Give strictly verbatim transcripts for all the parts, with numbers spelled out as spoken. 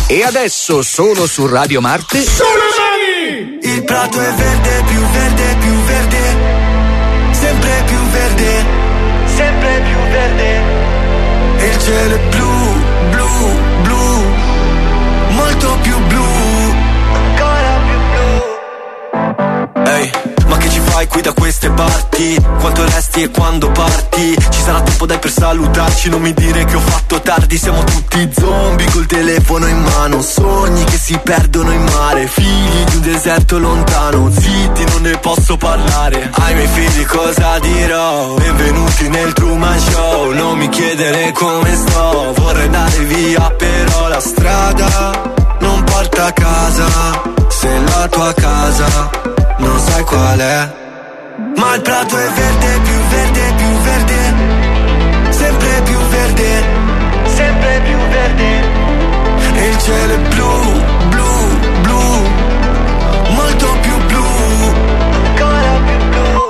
E adesso solo su Radio Marte. Sulle mani! Il prato è verde, più verde, più verde, sempre più verde, sempre più verde. E il cielo è blu, blu, blu, molto più blu, ancora più blu. Ehi, hey, ma che ci fai qui da queste parti? Quanto resti e quando parti? Ci sarà tempo dai per salutarci, non mi dire che ho fatto tardi. Siamo tutti zombie col telefono in mano, sogni che si perdono in mare, figli di un deserto lontano, zitti non ne posso parlare. Ai miei figli cosa dirò? Benvenuti nel Truman Show, non mi chiedere come sto, vorrei andare via però la strada non porta a casa. Se la tua casa non sai qual è, ma il prato è verde, più verde, più verde, sempre più verde, sempre più verde. E il cielo è blu, blu, blu, molto più blu, ancora più blu.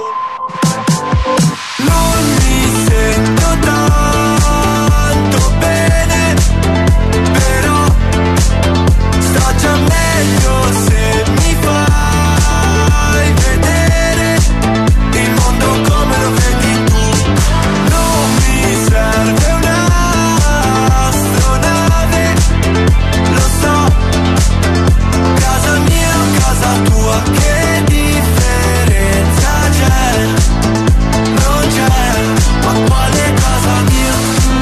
Non mi sento tanto bene, però sto già meglio se mi fai vedere il mondo come lo vedi tu. Non mi serve un'astronave, lo so, casa mia o casa tua, che differenza c'è? Non c'è, ma quale casa mia?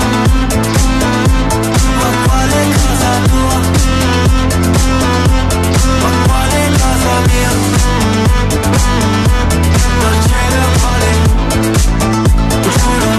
Ma quale casa tua? Ma quale casa mia? Non ce ne vale, giuro.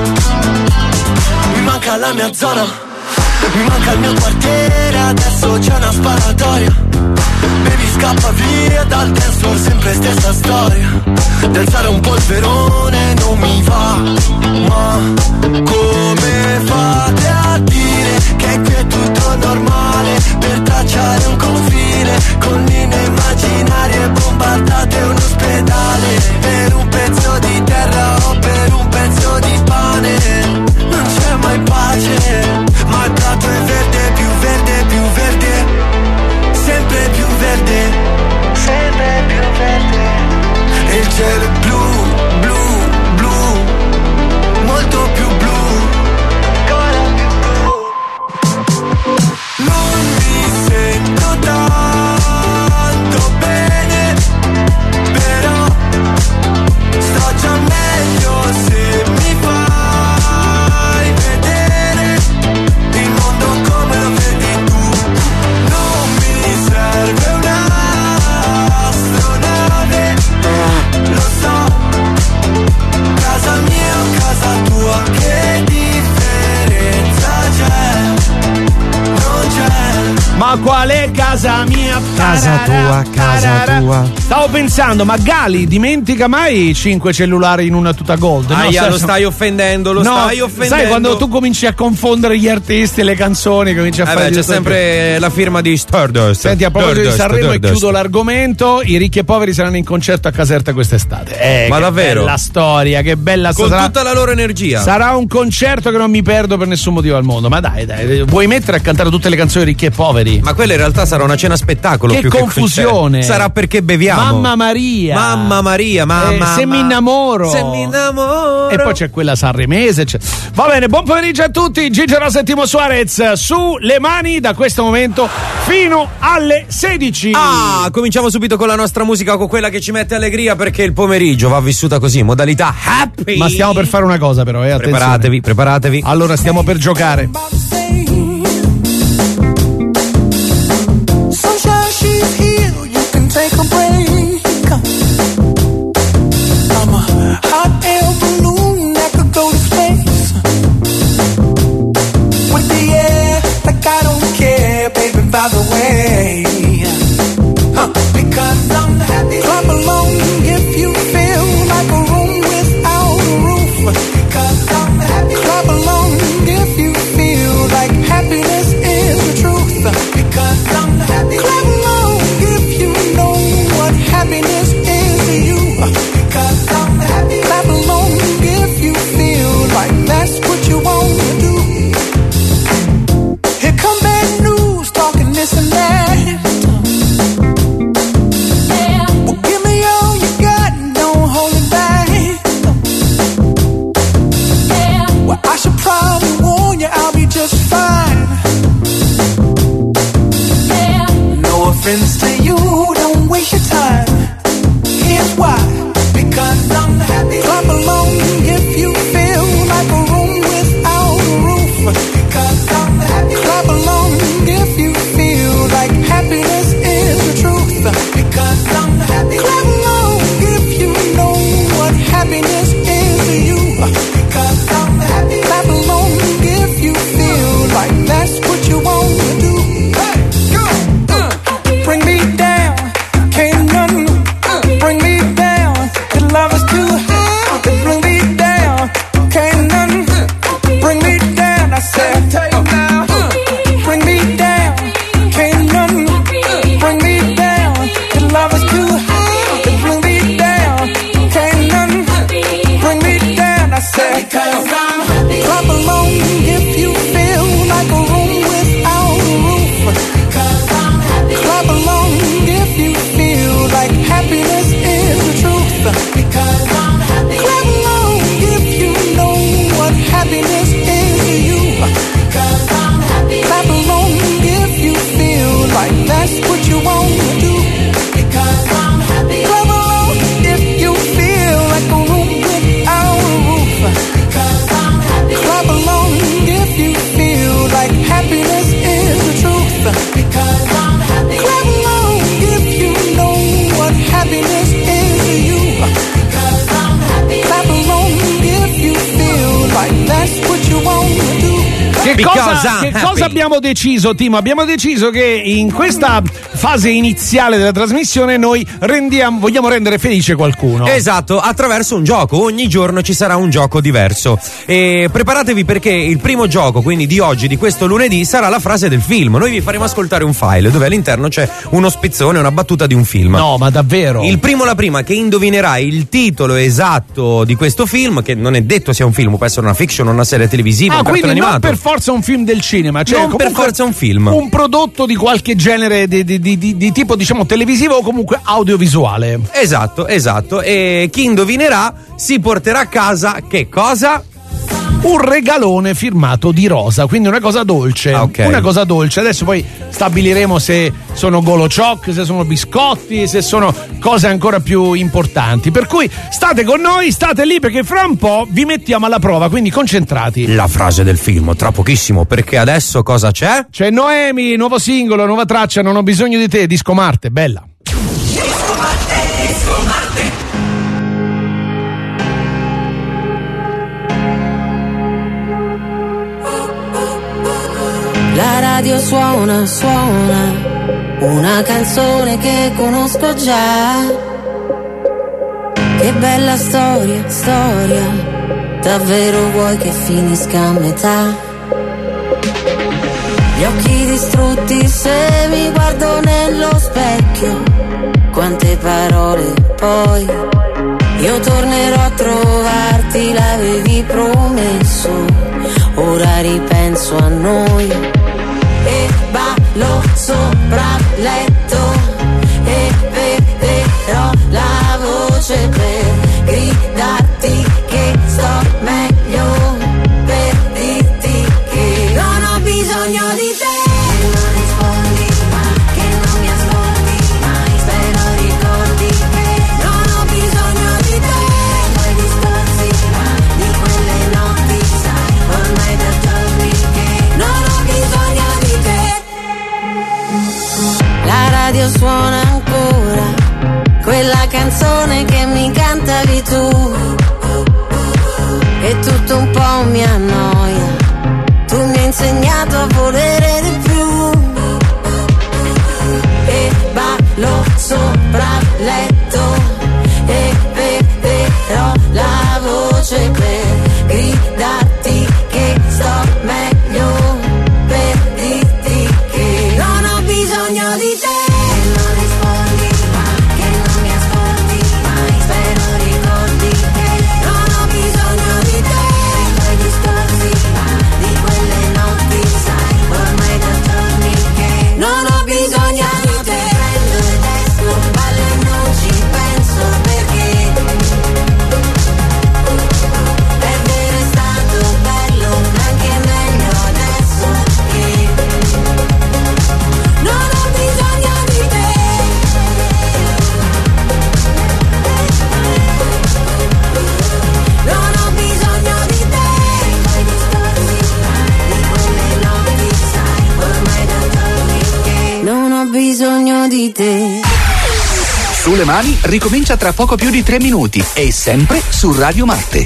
Mi manca la mia zona, mi manca il mio quartiere, adesso c'è una sparatoria. Baby scappa via dal dance floor, sempre stessa storia. D'alzare un polverone non mi va, ma come fate a dire che qui è tutto normale? Per tracciare un confine con linee immaginarie, bombardate un ospedale per un pezzo di terra o per un pezzo di pane. Non c'è mai pace, ma il prato è verde, più verde, più verde, sempre più verde, sempre più verde. E il cielo è blu, blu, blu, molto più blu, ancora più blu. Non mi sento tanto bene, però sto già meglio se mi fai vedere il mondo come lo vedi tu. Non mi serve un'astronave, lo so, casa mia o casa tua, che differenza c'è? Non c'è. Ma qual è casa mia? Casa tua, casa tua. Stavo pensando, ma Gali dimentica mai cinque cellulari in una tuta gold? Aia, no, lo stai offendendo, lo no, stai offendendo. Sai quando tu cominci a confondere gli artisti e le canzoni, cominci a eh fare. beh, c'è sempre più. La firma di Stardust. Senti, a proposito di Sanremo, e Stardust. chiudo l'argomento. I ricchi e poveri saranno in concerto a Caserta quest'estate. Eh, Ma che davvero? bella storia, che bella Con sarà, tutta la loro energia. sarà un concerto che non mi perdo per nessun motivo al mondo. Ma dai, dai, vuoi mettere a cantare tutte le canzoni ricchi e poveri? Ma quella in realtà sarà una cena spettacolo. Che più confusione! Che sarà perché beviamo. Mamma Maria! Mamma Maria, mamma. Eh, se mi innamoro. Se mi innamoro. E poi c'è quella sanremese. C'è... Va bene, buon pomeriggio a tutti. Gigi Rosa e Timo Suarez su Le Mani da questo momento fino alle sedici. Ah, cominciamo subito con la nostra musica, con quella che ci mette allegria, perché il pomeriggio va vissuta così, modalità happy. Ma stiamo per fare una cosa però, eh, attenzione. Preparatevi, preparatevi. Allora stiamo per giocare. By the way, huh, because I'm happy. Clap along if you feel like a room without a roof. Because I'm happy. Clap along if you feel like happy. cosa? Che cosa abbiamo deciso, Timo? Abbiamo deciso che in questa fase iniziale della trasmissione noi rendiamo, vogliamo rendere felice qualcuno. Esatto, attraverso un gioco. Ogni giorno ci sarà un gioco diverso. E preparatevi perché il primo gioco, quindi di oggi, di questo lunedì, sarà la frase del film. Noi vi faremo ascoltare un file dove all'interno c'è uno spezzone, una battuta di un film. No, ma davvero? Il primo, la prima che indovinerà il titolo esatto di questo film, che non è detto sia un film, può essere una fiction, una serie televisiva, ah, un cartone quindi animato. non per forza un film del cinema, cioè non per forza un film. Un prodotto di qualche genere di, di, di, di, di tipo, diciamo, televisivo o comunque audiovisuale. Esatto, esatto. E chi indovinerà si porterà a casa che cosa? Un regalone firmato di rosa, quindi una cosa dolce. Ah, okay. Una cosa dolce. Adesso poi stabiliremo se sono Golochoc, se sono biscotti, se sono cose ancora più importanti. Per cui state con noi, state lì perché fra un po' vi mettiamo alla prova, quindi concentrati. La frase del film, tra pochissimo, perché adesso cosa c'è? C'è Noemi, nuovo singolo, nuova traccia, Non ho bisogno di te, Disco Marte, bella. Disco Marte, Disco Marte. La radio suona, suona, una canzone che conosco già. Che bella storia, storia, davvero vuoi che finisca a metà? Gli occhi distrutti se mi guardo nello specchio, quante parole poi. Io tornerò a trovarti, l'avevi promesso, ora ripenso a noi. E ballo sopra il letto e beverò la voce per gridarti che sto meglio, per dirti che non ho bisogno di te. E non rispondi mai, che non mi ascolti mai, spero ricordi che non ho bisogno di te. E poi discorsi mai di quelle notti, sai, ormai da giorni che non ho bisogno di te. La radio suona ancora, quella canzone che mi cantavi tu, e tutto un po' mi annoia, tu mi hai insegnato a volere di più. E ballo sopra il letto e beverò la voce per gridarti che sto meglio, per dirti che non ho bisogno di te. E non rispondi mai, che non mi ascolti mai, spero ricordi che non ho bisogno di te. E poi discorsi mai di quelle notti, sai, ormai da giorni che non ho bisogno di te. Prendo il testo, ballo e non ci penso perché perdere è stato bello, anche meglio adesso che non ho bisogno di te. Non ho bisogno di te. Poi discorsi di quelle notti, sai, ormai da giorni che non ho bisogno di te. Sulle mani ricomincia tra poco più di tre minuti e sempre su Radio Marte.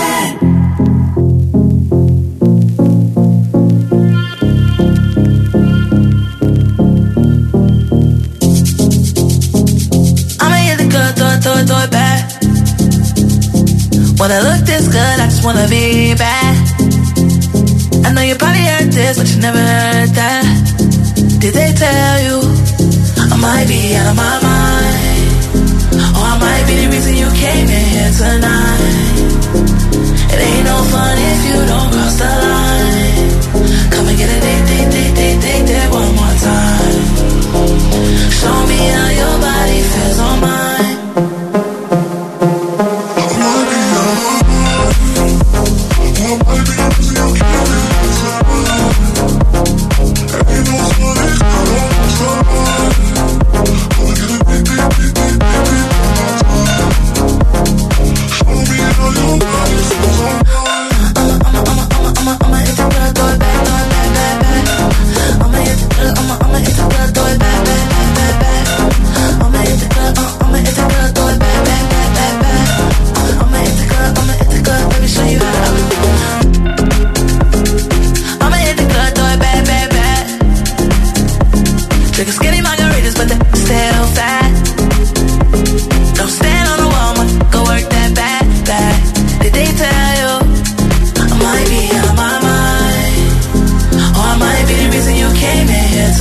I'ma hit the good, throw it, throw it, throw it back. When I look this good, I just wanna be bad. I know you probably heard this, but you never heard that. Did they tell you I might be out of my mind? Or I might be the reason you came in here tonight. It ain't no fun if you don't cross the line. Come and get it, date, date, date, date, date, date one more time. Show me how your body feels on mine. I'ma Drinking skinny margaritas, but they're still fat. Don't stand on the wall, ma, go work that back, back. Did they tell you I might be on my mind? Or I might be the reason you came in here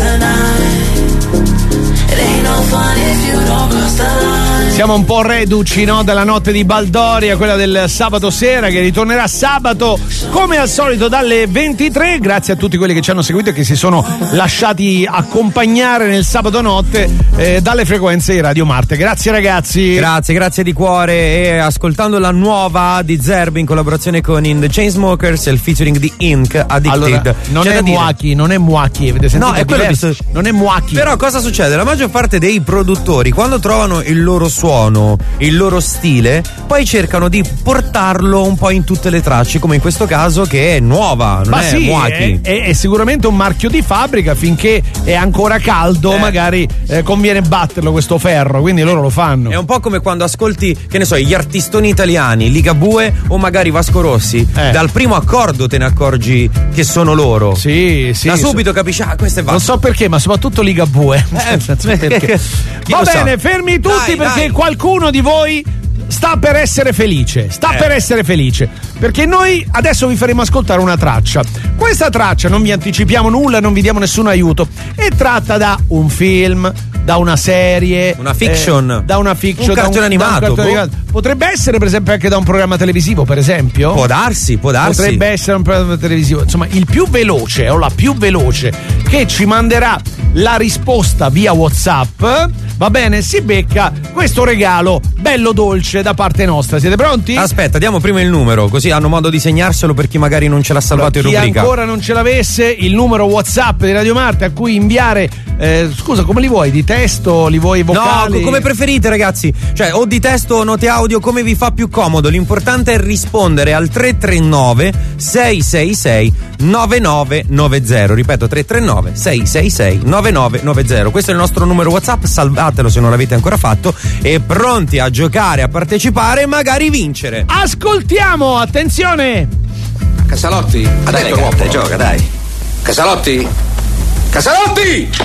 tonight. It ain't no fun if you don't cross the line. Siamo un po' reduci, no, dalla notte di Baldoria, quella del sabato sera, che ritornerà sabato come al solito dalle ventitré. Grazie a tutti quelli che ci hanno seguito e che si sono lasciati accompagnare nel sabato notte eh, dalle frequenze di Radio Marte. Grazie ragazzi. Grazie, grazie di cuore. E ascoltando la nuova di Zerbi in collaborazione con In The Chainsmokers e il featuring di Ink, Addicted. Allora, non C'è è Muaki, non è Muaki, avete sentito? No, è quello diverso? visto- Non è Muaki. Però cosa succede? La maggior parte dei produttori, quando trovano il loro suono, il loro stile, poi cercano di portarlo un po' in tutte le tracce, come in questo caso che è nuova, non Ma è sì, Muaki. è, è, è sicuramente un marchio di fabbrica, finché è ancora caldo Eh. magari eh, conviene batterlo questo ferro, quindi loro lo fanno. È un po' come quando ascolti, che ne so, gli artistoni italiani, Ligabue o magari Vasco Rossi. Eh. Dal primo accordo te ne accorgi che sono loro. Sì, sì. Da subito capisci, ah, questo è Vasco. Non so perché, ma soprattutto Ligabue. Eh, Non so perché. chi Va lo sa? bene, fermi tutti Dai, perché dai. qualcuno di voi sta per essere felice. Sta Eh. per essere felice. Perché noi adesso vi faremo ascoltare una traccia. Questa traccia, non vi anticipiamo nulla, non vi diamo nessun aiuto. È tratta da un film, da una serie, Una fiction. eh, da una fiction, Un da cartone animato, da un cartone boh. animato. Potrebbe essere, per esempio, anche da un programma televisivo, per esempio. Può darsi, può darsi. Potrebbe essere un programma televisivo. Insomma, il più veloce o la più veloce che ci manderà la risposta via WhatsApp, va bene, si becca questo regalo bello dolce da parte nostra. Siete pronti? Aspetta, diamo prima il numero, così hanno modo di segnarselo per chi magari non ce l'ha salvato in Chi rubrica. ancora non ce l'avesse, il numero WhatsApp di Radio Marte a cui inviare, eh, scusa, come li vuoi? Di testo? Li vuoi vocali? No, come preferite ragazzi, cioè o di testo o note audio, come vi fa più comodo. L'importante è rispondere al tre tre nove sei sei sei nove nove nove zero. Ripeto, tre tre nove sei sei sei nove nove nove zero. Questo è il nostro numero WhatsApp, salvatelo se non l'avete ancora fatto e pronti a giocare, a partecipare e magari vincere. Ascoltiamo, attenzione! Casalotti, ha detto l'uomo. Gioca, dai. Casalotti? Casalotti!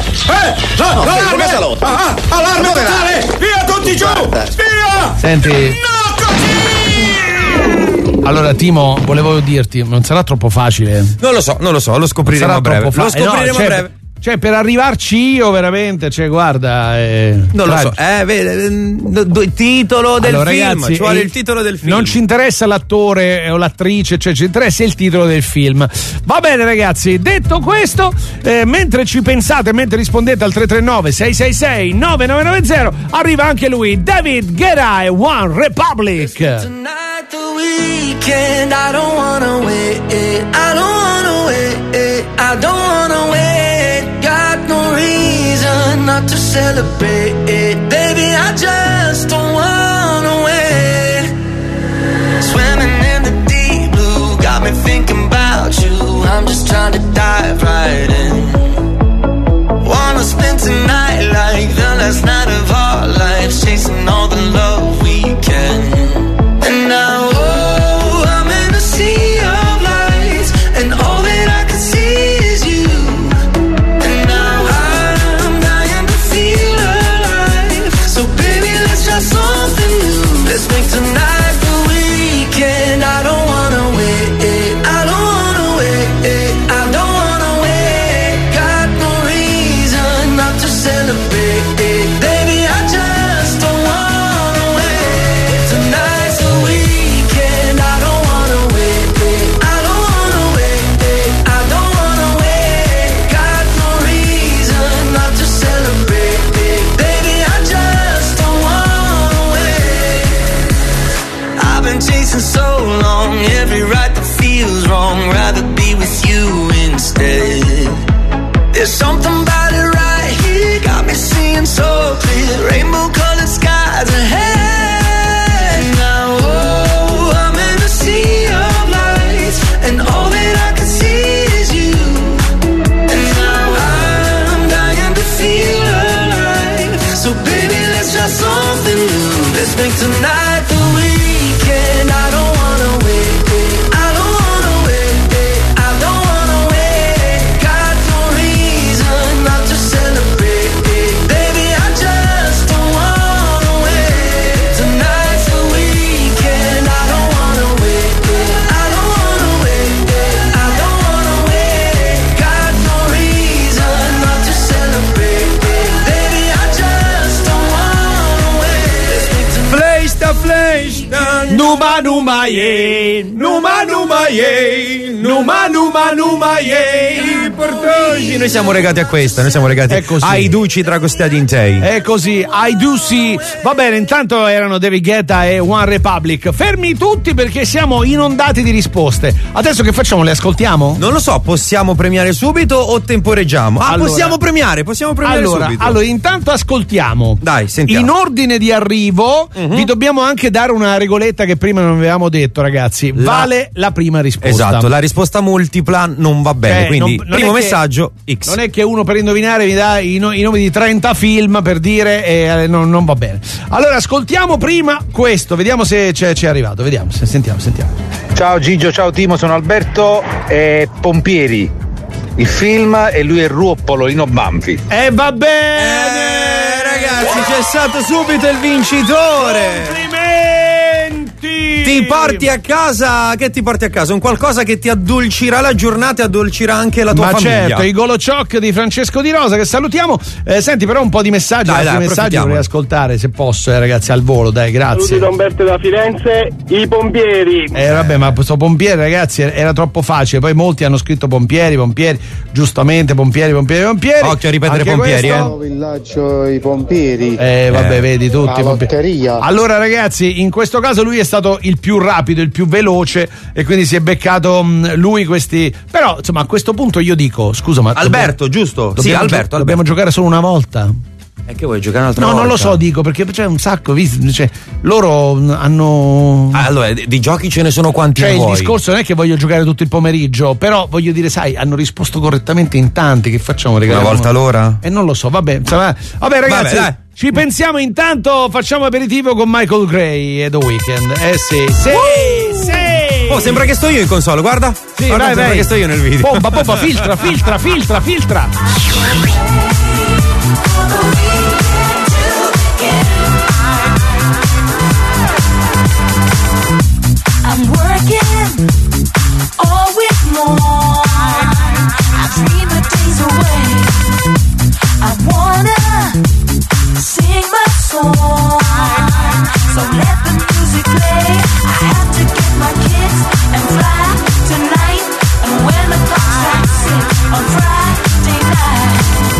Eh! No, no, allarme! Casalotti. Ah, ah, allarme totale! Via tutti giù! Via! Senti. No, così! Allora, Timo, volevo dirti, non sarà troppo facile. Non lo so, non lo so, lo scopriremo Sarà a breve. troppo Lo fa- eh, no, scopriremo cioè, a breve. Cioè, per arrivarci io veramente, cioè, guarda. Eh, Non lo so, tra- eh, vede, do- do- il titolo del Allora, film, ragazzi, ci vuole eh, il titolo del film. Non ci interessa l'attore o l'attrice, cioè ci interessa il titolo del film. Va bene ragazzi, detto questo, eh, mentre ci pensate, mentre rispondete al tre tre nove sei sei sei nove nove nove zero, arriva anche lui, David Guetta e One Republic. Tonight the weekend, I don't wanna wait, I don't wanna wait, I don't wanna wait, got no reason not to celebrate, baby, I just don't wanna wait, swimming in the deep blue, got me thinking about you, I'm just trying to dive right in, wanna spend tonight like the last night of our lives, chasing all the love we can. And now, oh, I'm in a sea of lights, and all that I can see is you. And now I'm dying to feel alive. So baby, let's try something new. Let's make tonight the weekend. I don't wanna wait, I don't wanna wait, I don't wanna wait. Got no reason not to celebrate, baby, I just don't wanna wait. Tonight's the weekend, I don't wanna wait, I don't wanna wait, I don't wanna wait. Got no reason not to celebrate, baby, I just don't wanna wait. I've been chasing so long, every right that feels wrong, rather be with you instead. There's something about it right here, got me seeing so clear, rainbow colored skies ahead. Now, oh, I'm in a sea of lights, and all that I can see is you. And now I'm dying to feel alive. So baby, let's try something new. Let's make tonight the weekend. I don't wanna wait, I don't wanna wait, I don't wanna wait. Got no reason not to celebrate, Numa numa ye, numa numa ye, numa numa numa ye. Portogi, noi siamo legati a questa, noi siamo legati ai duci dragostati in tei. È così, I do see. Va bene, intanto erano David Guetta e One Republic. Fermi tutti perché siamo inondati di risposte. Adesso che facciamo? Le ascoltiamo? Non lo so, possiamo premiare subito o temporeggiamo? Ah, allora, possiamo premiare, possiamo premiare allora, subito. Allora, intanto ascoltiamo. Dai, sentiamo. In ordine di arrivo, uh-huh. vi dobbiamo anche dare una regoletta che prima non avevamo detto, ragazzi. La... Vale la prima risposta. Esatto, la risposta multipla non va bene, cioè, quindi non, non primo che, messaggio X. Non è che uno per indovinare mi dà i, no, i nomi di trenta film per dire eh, non, non va bene. Allora ascoltiamo prima questo, vediamo se c'è, c'è arrivato, vediamo, se, sentiamo, sentiamo. Ciao Gigio, ciao Timo, sono Alberto e Pompieri. Il film e lui è Ruoppolo, Lino Banfi. E eh, va bene! Eh, ragazzi, c'è stato subito il vincitore! Complimenti! Ti porti a casa, che ti porti a casa? Un qualcosa che ti addolcirà la giornata e addolcirà anche la tua Ma famiglia. Ma certo, i Golo Choc di Francesco Di Rosa che salutiamo. Eh, senti però un po' di messaggi, dai, altri dai, messaggi vorrei ascoltare se posso, eh, ragazzi, al volo, dai, grazie. Saluti da Umberto da Firenze, i pompieri. Eh vabbè, ma questo pompieri, ragazzi, era troppo facile. Poi molti hanno scritto pompieri, pompieri, giustamente pompieri, pompieri, pompieri. Occhio a ripetere anche pompieri, questo. eh. Villaggio i pompieri. Eh vabbè, eh. vedi tutti. La lotteria. Allora, ragazzi, in questo caso lui è stato il più rapido, il più veloce e quindi si è beccato mh, lui questi. Però, insomma, a questo punto io dico, scusa, ma Alberto, dobbiamo, giusto? Dobbiamo sì, gio- Alberto, Alberto. Dobbiamo giocare solo una volta. E che vuoi giocare un'altra no, volta? No, non lo so, dico, perché c'è un sacco, visto, cioè, loro hanno. Ah, allora, di giochi ce ne sono quanti cioè, vuoi. Il discorso non è che voglio giocare tutto il pomeriggio, però voglio dire, sai, hanno risposto correttamente in tanti, che facciamo, Una volta l'ora? E eh, non lo so, vabbè, insomma, vabbè ragazzi. Vabbè, ci pensiamo intanto, facciamo aperitivo con Michael Gray e The Weeknd. Eh sì, sì, uh! sì. Oh, sembra che sto io in console, guarda. Sì, guarda, vai, sembra vai. che sto io nel video. Bomba, bomba, filtra, filtra, filtra, filtra. I'm working all week long. I dream the days away. I wanna sing my song. So let the music play. I have to get my kids and fly tonight. And when the clock strikes six on Friday night,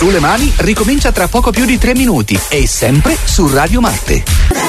Sulle mani ricomincia tra poco più di tre minuti e sempre su Radio Marte.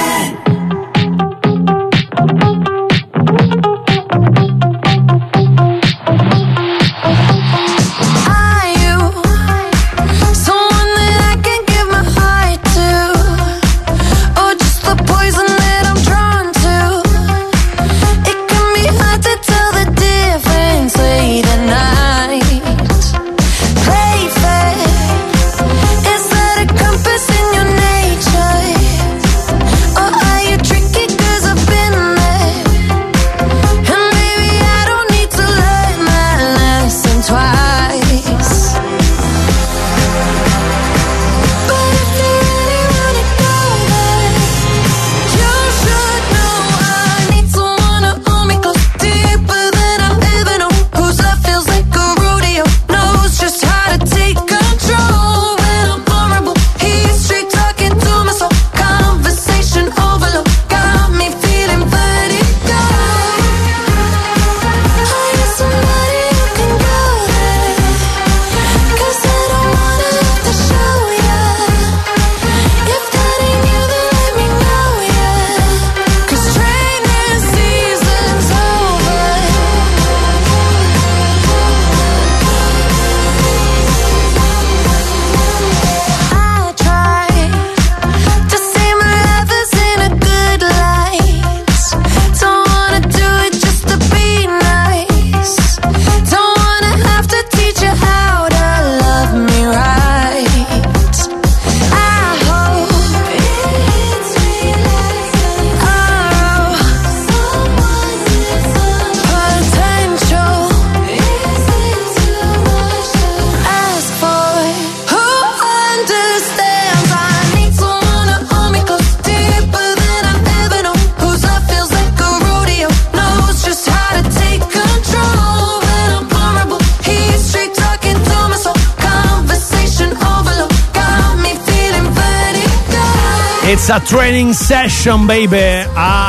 It's a training session, baby.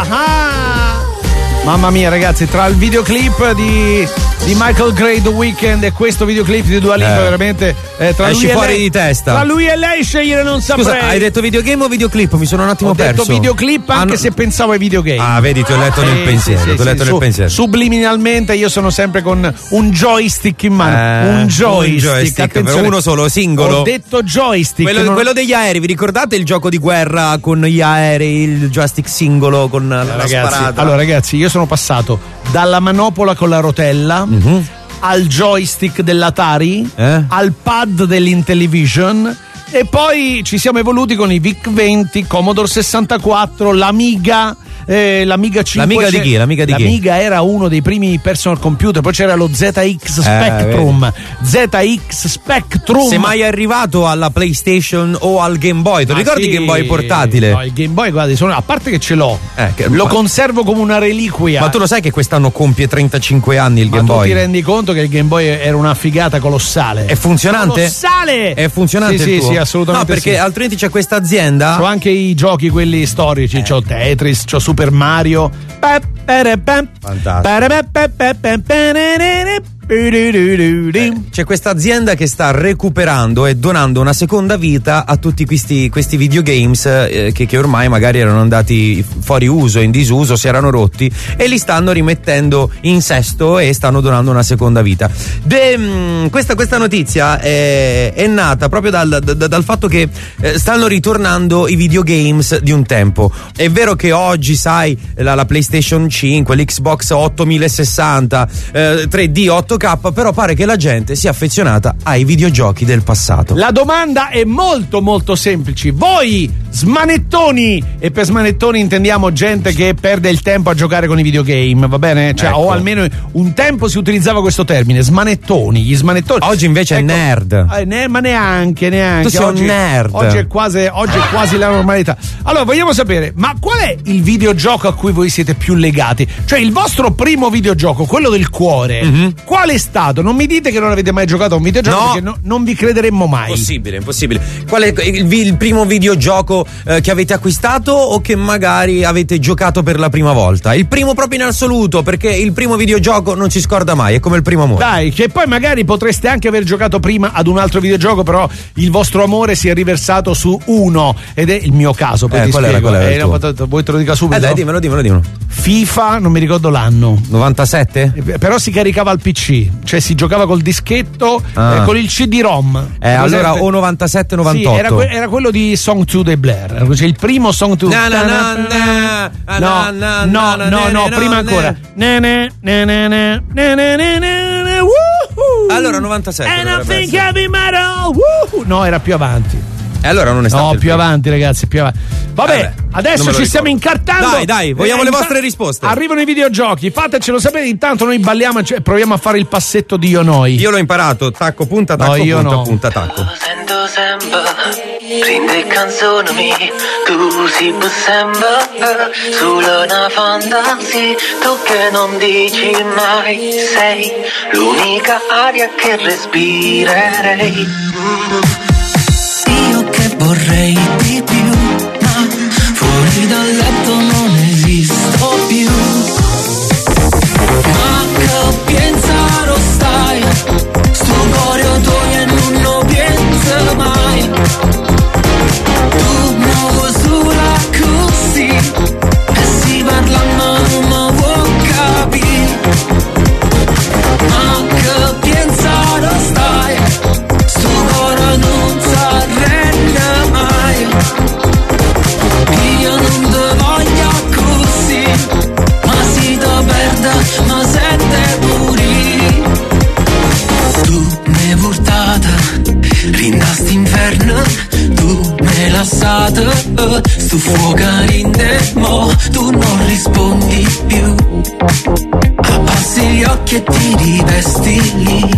Ah, mamma mia, ragazzi, tra il videoclip di, di Michael Gray, The Weeknd, e questo videoclip di Dua Lipa, eh. veramente eh, tra esci lui fuori e lei, di testa. Tra lui e lei scegliere non saprei. Scusa, hai detto videogame o videoclip? Mi sono un attimo Ho perso. detto videoclip anche ah, se pensavo ai videogame. Ah, vedi, ti ho letto sì, nel pensiero. sì, ti ho sì, letto sì, nel su, pensiero. Subliminalmente io sono sempre con un joystick in mano. Eh, un joystick, un joystick attenzione. per uno solo, singolo. Ho detto joystick. Quello, non... quello degli aerei, vi ricordate il gioco di guerra con gli aerei, il joystick singolo con la, la ragazzi, sparata? Allora, ragazzi, io sono passato dalla manopola con la rotella mm-hmm. al joystick dell'Atari, eh? al pad dell'Intellivision, e poi ci siamo evoluti con i VIC venti, Commodore sessantaquattro, l'Amiga. Eh, l'Amiga cinque. L'Amiga di chi? L'Amiga di chi? L'Amiga era uno dei primi personal computer, poi c'era lo Z X Spectrum. Eh, Z X Spectrum. Sei mai arrivato alla PlayStation o al Game Boy? Ti ah, ricordi sì. il Game Boy portatile? No, il Game Boy, guarda, sono, a parte che ce l'ho, eh, che, lo ma, conservo come una reliquia. Ma tu lo sai che quest'anno compie trentacinque anni il ma Game tu Boy? ti rendi conto che il Game Boy era una figata colossale? È funzionante? Colossale! È funzionante? Sì, il sì, tuo? sì, assolutamente. No, perché sì. altrimenti c'è questa azienda. C'ho anche i giochi, quelli storici. Eh. C'ho Tetris, c'ho Super Mario. C'è questa azienda che sta recuperando e donando una seconda vita a tutti questi, questi videogames eh, che, che ormai magari erano andati fuori uso, in disuso, si erano rotti, e li stanno rimettendo in sesto e stanno donando una seconda vita. De, mh, questa, questa notizia è, è nata proprio dal, da, dal fatto che eh, stanno ritornando i videogames di un tempo. È vero che oggi, sai, la, la PlayStation cinque, l'Xbox ottomila sessanta, eh, tre D, otto K, però pare che la gente sia affezionata ai videogiochi del passato. La domanda è molto molto semplice. Voi smanettoni, e per smanettoni intendiamo gente che perde il tempo a giocare con i videogame, va bene? Cioè, ecco. o almeno un tempo si utilizzava questo termine, smanettoni, gli smanettoni. Oggi invece ecco, è nerd. Eh, ne, ma neanche, neanche. Tu sei oggi, un nerd. Oggi è quasi, oggi è quasi la normalità. Allora, vogliamo sapere, ma qual è il videogioco a cui voi siete più legati? Cioè, il vostro primo videogioco, quello del cuore, mm-hmm. qual è stato? Non mi dite che non avete mai giocato a un videogioco, no. perché no, non vi crederemmo mai. Impossibile, impossibile. Qual è il, il primo videogioco gioco eh, che avete acquistato o che magari avete giocato per la prima volta? Il primo proprio in assoluto, perché il primo videogioco non si scorda mai, è come il primo amore. Dai, che poi magari potreste anche aver giocato prima ad un altro videogioco, però il vostro amore si è riversato su uno, ed è il mio caso. Poi Eh, ti qual era, spiego. qual era il Eh, tuo? no, vuoi te lo dica subito? Eh dai, dimmelo, dimmelo, dimmelo. FIFA, non mi ricordo l'anno. novantasette? Eh, Però si caricava al P C, cioè si giocava col dischetto, Ah. eh, con il C D-ROM. Eh, allora Presente? o novantasette novantotto. Sì, era, que- era quello di Song two dei Blair, cioè il primo Song two. Na, na, na, na, No, na, no, na, no, na, no, na, na, prima na, ancora. na. Ne, ne, ne, ne, ne, ne, ne, ne, ne, ne, woohoo! Allora novantasette And I dovrebbe think essere. I'll be metal, woohoo! No, era più avanti. E allora non è stato No, il più primo. avanti, ragazzi, più avanti. Vabbè, Vabbè, non adesso me ci lo stiamo ricordo. incartando. Dai, dai, vogliamo le inta- vostre risposte. Arrivano i videogiochi, fatecelo sapere. Intanto noi balliamo e proviamo a fare il passetto di io noi. Io l'ho imparato, tacco punta, tacco No, io punta, no. punta, tacco. Sento sempre, prende canzoni mie, tu si può sempre, solo una fantasia, tu che non dici mai, sei l'unica aria che respirerei. Io che vorrei di più, ma fuori dal letto non esisto più. Ma che pensare stai, sto cuore tuo e non lo pensa mai. Tu muovo sulla così, e si parla ma non mi vuoi capire. Ma che pensare stai, sto cuore non si arrende mai. Io non ti voglio così, ma si ti perde, ma sente morire. Tu mi hai portata, rinasti inferno, tu mi hai lasciato, sto fuoco rinde, mo tu non rispondi più. Abbassi gli occhi e ti rivesti lì.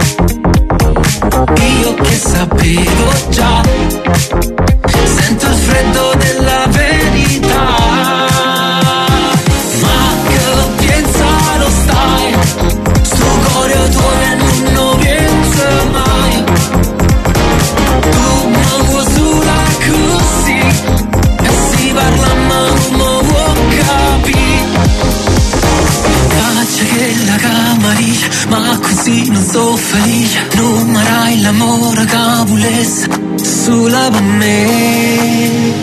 Io che sapevo già, sento il freddo della verità. Ma che pensare stai, sto cuore tuo e non lo pensa mai. Tu muovo sulla così, e si parla ma non mi vuoi capire. Faccia che la camariglia, ma così non so felice. Non marai l'amore che volesse, sulla per me,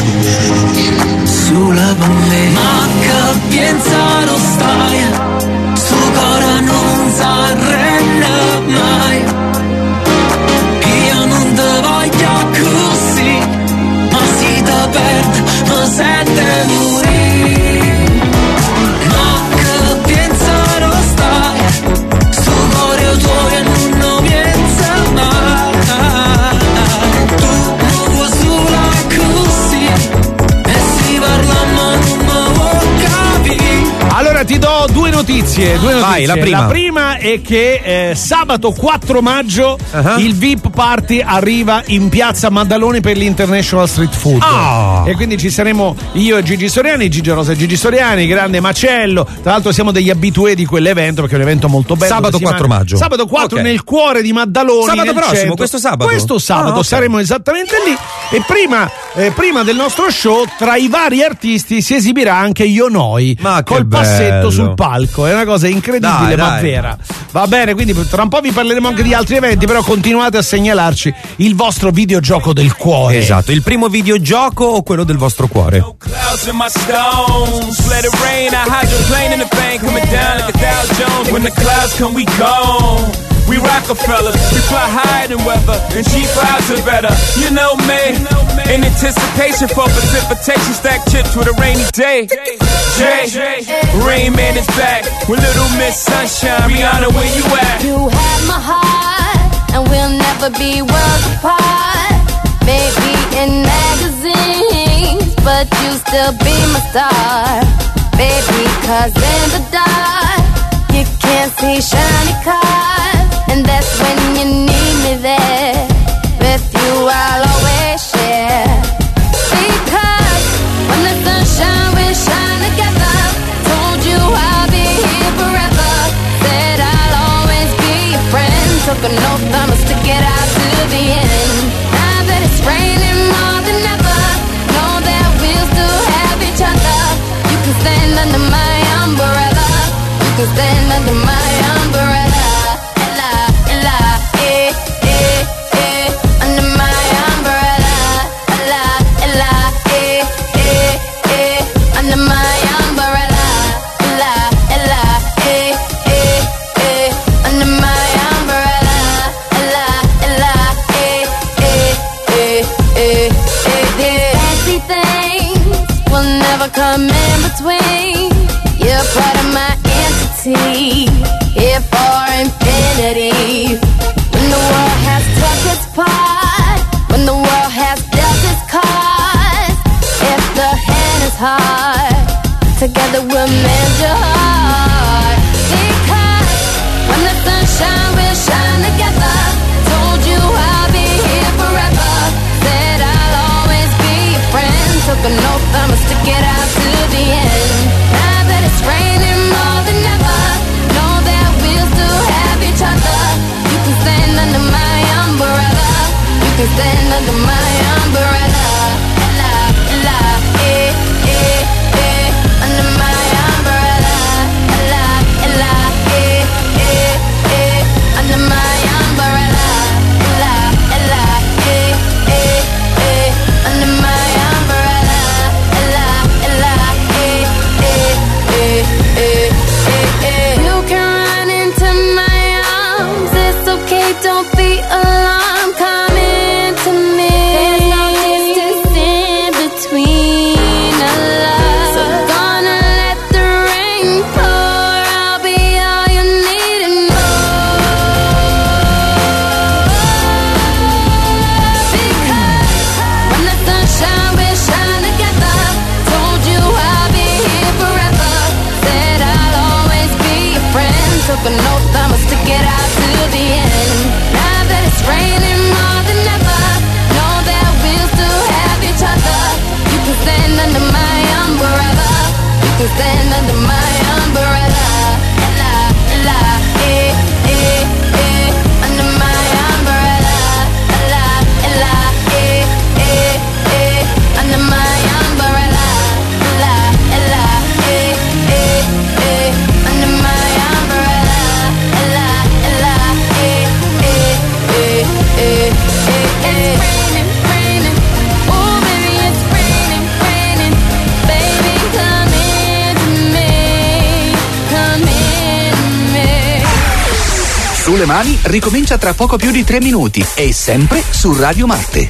sulla per me. Ma che pensare stai, sto cuore non si arrende mai. Io non ti voglio così, ma si ti perde, ma sente morire. Ma che pensare stai, sto cuore tuo e non lo pensa mai. Tu muovo sulla così, e si parla ma non mi vuoi capire. Allora ti do due notizie, due notizie. Vai, la prima. La prima è che eh, sabato quattro maggio Uh-huh. il V I P Party arriva in piazza Maddaloni per l'International Street Food. Ah. E quindi ci saremo io e Gigi Soriani, Gigi Rosa e Gigi Soriani, grande macello. Tra l'altro siamo degli abitué di quell'evento perché è un evento molto bello. Sabato che si quattro chiama- maggio. Sabato quattro Ok. nel cuore di Maddaloni. Sabato nel prossimo, centro. questo sabato? Questo sabato Ah, ok. saremo esattamente lì. E prima, eh, prima del nostro show, tra i vari artisti si esibirà anche Io Noi. Ma che col passetto bello. sul palco. È una cosa incredibile, Dai, ma dai. vera. Va bene, quindi tra un po' vi parleremo anche di altri eventi, però continuate a segnalarci il vostro videogioco del cuore. Esatto, il primo videogioco o quello del vostro cuore? Clouds in my stones, let it rain. I hydroplane in the bank, coming down like a Dow Jones. When the clouds come, we gone. We Rockefellers, we fly higher than weather, and G fives are better. You know me, in anticipation for precipitation, stack chips with a rainy day. Jay, Rain Man is back with Little Miss Sunshine. Rihanna, where you at? You have my heart, and we'll never be worlds apart. Maybe in magazines, but you still be my star. Baby, cause in the dark, you can't see shiny cars. And that's when you need me there. With you I'll always share. Because when the sun shines, we shine together. Told you I'll be here forever. Said I'll always be your friend. Took an oath, I'ma stick it out to the end. Now that it's raining more than ever, stand under my umbrella. You can stand under my umbrella. Ella, ella, eh, eh, eh. Under my umbrella. Ella, ella, eh, eh, eh. Under my umbrella. Ella, ella, eh, eh, eh. Under my umbrella. Ella, ella, eh, eh, eh, eh, eh, eh. Fancy things will never come in between. You're part of my entity, here for infinity. When the world has struck its part, when the world has dealt its cards, if the hand is hard, together we'll mend your heart. Because when the sunshine will shine together, told you I'll be here forever, said I'll always be your friend, took an oath I'ma stick it out to the end. Now that it's raining more than ever, know that we'll still have each other. You can stand under my umbrella. You can stand under my umbrella. Ella, ella, eh, eh, eh. Under my umbrella. Ella, ella, eh, eh, eh. Under my umbrella. Ella, ella, eh, eh, eh. Under my umbrella. Ella, ella, eh, eh, eh, eh, eh, eh. You can run into my arms. It's okay, don't be alarmed. Come into me. There's no distance in between our love. So gonna let the rain pour. I'll be all you need and more. Because when the sunshine will shine together, told you I'll be here forever, said I'll always be your friend, took an oath I'ma stick it out to the end. Now that it's raining more than ever, know that we'll still have each other. You can stand under my umbrella. You can stand under my umbrella. Ella, ella, eh, eh, eh. Under my umbrella. Ella, ella, eh, eh, eh. Under my umbrella. Ella, ella, eh, eh, eh. Under my umbrella. Ella, ella, eh, eh, eh, eh, eh, eh. It's raining, raining. Oh, baby, it's raining, raining. Baby, come into me. Come into me. Sulle mani ricomincia tra poco più di tre minuti e sempre su Radio Marte.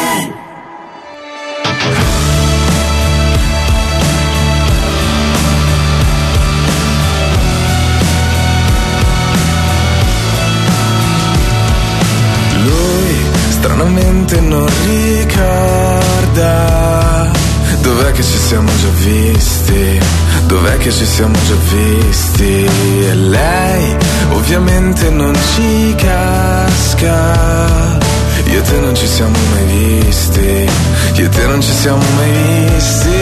Lui stranamente non ricorda dov'è che ci siamo già visti, dov'è che ci siamo già visti. E lei ovviamente non ci casca. Io e te non ci siamo mai visti, io e te non ci siamo mai visti.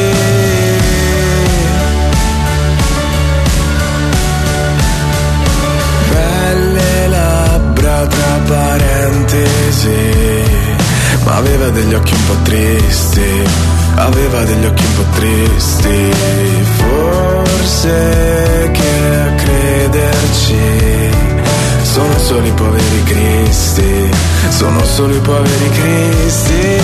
Belle labbra tra parentesi, ma aveva degli occhi un po' tristi, aveva degli occhi un po' tristi. Forse che a crederci sono solo i poveri cristi, sono solo i poveri cristi.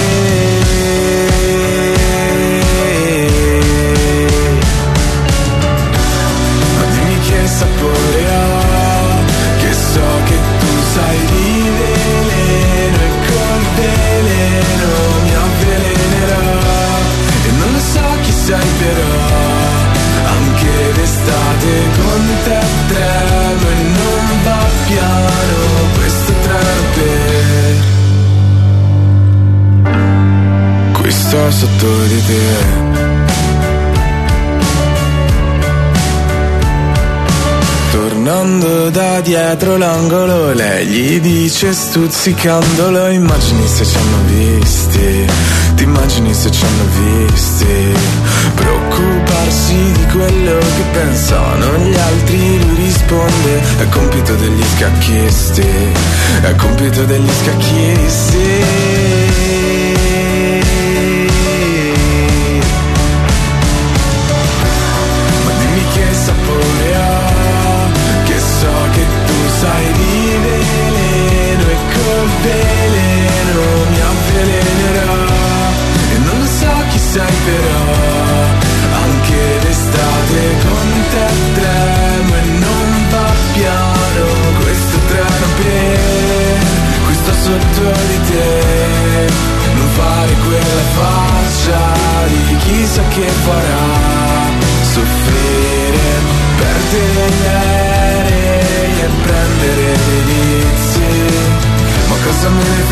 Ma dimmi che sapore ha, che so che tu sai di veleno e col veleno mi avvelenerà. E non lo so chi sei però, anche d'estate con te tremo e non va piano questo treno per qui sto sotto di te. Tornando da dietro l'angolo, lei gli dice stuzzicandolo: immagini se ci hanno visti, ti immagini se ci hanno visti. Preoccuparsi di quello che pensano gli altri, lui risponde: è compito degli scacchisti, è compito degli scacchisti.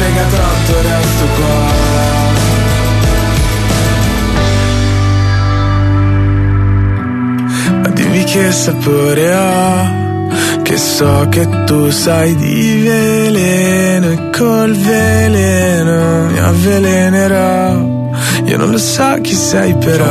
frega tanto, resto qua. Ma dimmi che sapore ha, che so che tu sai di veleno e col veleno mi avvelenerò. Io non lo so chi sei però,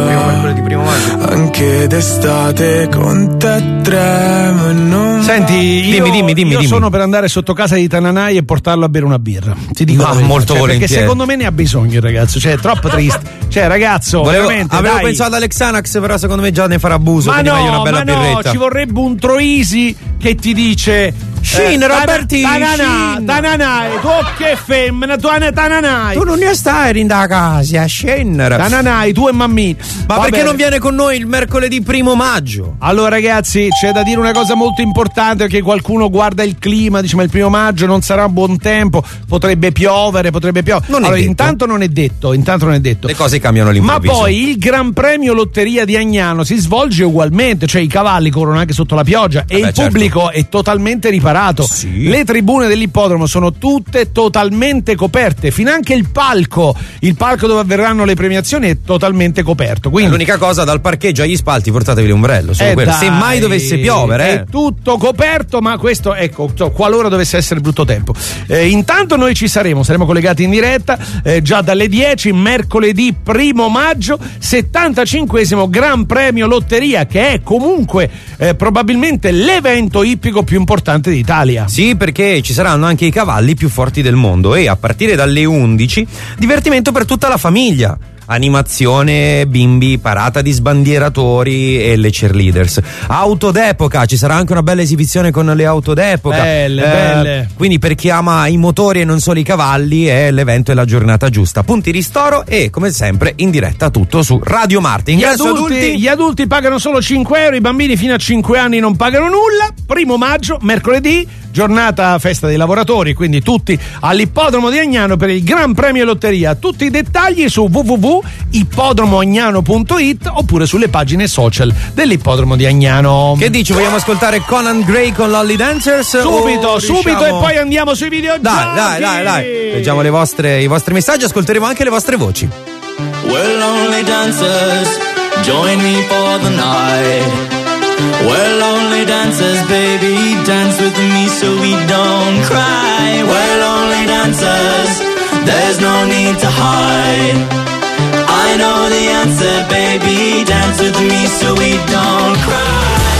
anche d'estate con te tremo e non. Senti, io, dimmi, dimmi, dimmi, io dimmi. sono per andare sotto casa di Tananai e portarlo a bere una birra. Ti dico Ma la verità, molto cioè, volentieri. perché secondo me ne ha bisogno il ragazzo, cioè è troppo triste. Cioè ragazzo, Volevo, veramente, avevo dai. pensato ad Alex Anax, però secondo me già ne farà abuso, Ma quindi no, meglio una bella ma no, birretta. ci vorrebbe un Troisi che ti dice Shin, eh, Roberti, Tananai, Shin. Tananai, tu che femmina, tu ne Tananai. Tu non ne stai in da casa, scendere. Tananai, tu e mammi. Ma Va perché bene. non viene con noi il mercoledì primo maggio? Allora ragazzi, c'è da dire una cosa molto importante, perché qualcuno guarda il clima, dice ma il primo maggio non sarà buon tempo, potrebbe piovere, potrebbe piovere. Non è allora detto. intanto non è detto, intanto non è detto. Le cose cambiano Ma all'improvviso. poi il Gran Premio Lotteria di Agnano si svolge ugualmente, cioè i cavalli corrono anche sotto la pioggia e Vabbè, il certo. pubblico è totalmente riparato. Sì. Le tribune dell'ippodromo sono tutte totalmente coperte, finanche il palco, il palco dove avverranno le premiazioni è totalmente coperto. Quindi L'unica cosa, dal parcheggio agli spalti portatevi l'ombrello, solo Eh quello. dai, Se mai dovesse piovere, è eh. tutto coperto, ma questo, ecco, so, qualora dovesse essere brutto tempo. Eh, intanto noi ci saremo, saremo collegati in diretta eh, già dalle dieci, mercoledì primo maggio, settantacinquesimo Gran Premio Lotteria, che è comunque eh, probabilmente l'evento ippico più importante d'Italia. Sì, perché ci saranno anche i cavalli più forti del mondo e a partire dalle undici divertimento per tutta la famiglia. Animazione, bimbi, parata di sbandieratori e le cheerleaders. Auto d'epoca, ci sarà anche una bella esibizione con le auto d'epoca. Belle, belle. Quindi per chi ama i motori e non solo i cavalli, è l'evento e la giornata giusta. Punti ristoro e come sempre in diretta tutto su Radio Marte. Gli Ingresso adulti, adulti. gli adulti pagano solo cinque euro, i bambini fino a cinque anni non pagano nulla. Primo maggio, mercoledì, giornata festa dei lavoratori, quindi tutti all'ippodromo di Agnano per il Gran Premio Lotteria. Tutti i dettagli su w w w punto ippodromo agnano punto i t oppure sulle pagine social dell'ippodromo di Agnano. Che dici, vogliamo ascoltare Conan Gray con Lolly Dancers? Subito, o subito riusciamo- e poi andiamo sui videogiochi. Dai, dai, dai, dai. Leggiamo le vostre, i vostri messaggi, ascolteremo anche le vostre voci. We're lonely dancers, join me for the night. We're lonely dancers, baby, dance with me so we don't cry. We're lonely dancers, there's no need to hide. I know the answer, baby, dance with me so we don't cry.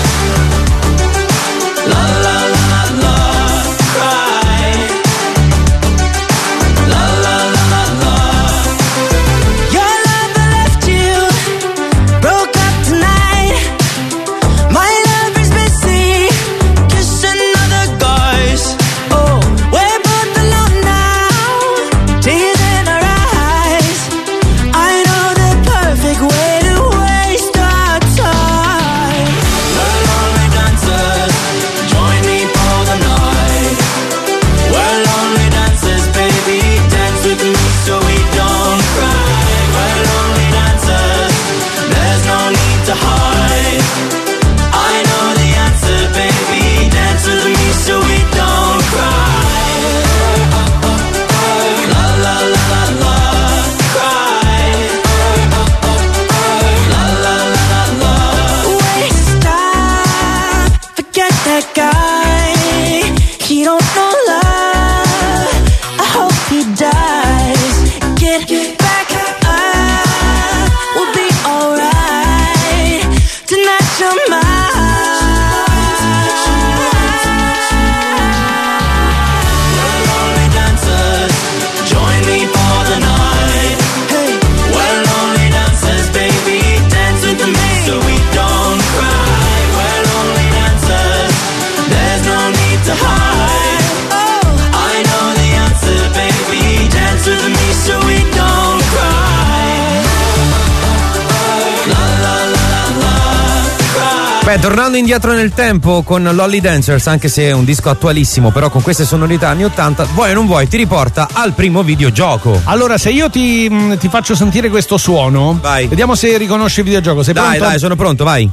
La la la la, cry. La la la la. Your lover left you, broke up tonight. My lover's busy kissing other guys. Oh, we're both alone now, tears in our eyes. I know the perfect way to waste our time. Beh, tornando indietro nel tempo con Lolly Dancers, anche se è un disco attualissimo, però con queste sonorità anni ottanta, vuoi o non vuoi, ti riporta al primo videogioco. Allora, se io ti, mh, ti faccio sentire questo suono, vai. Vediamo se riconosci il videogioco. Sei dai, pronto? dai, sono pronto, vai.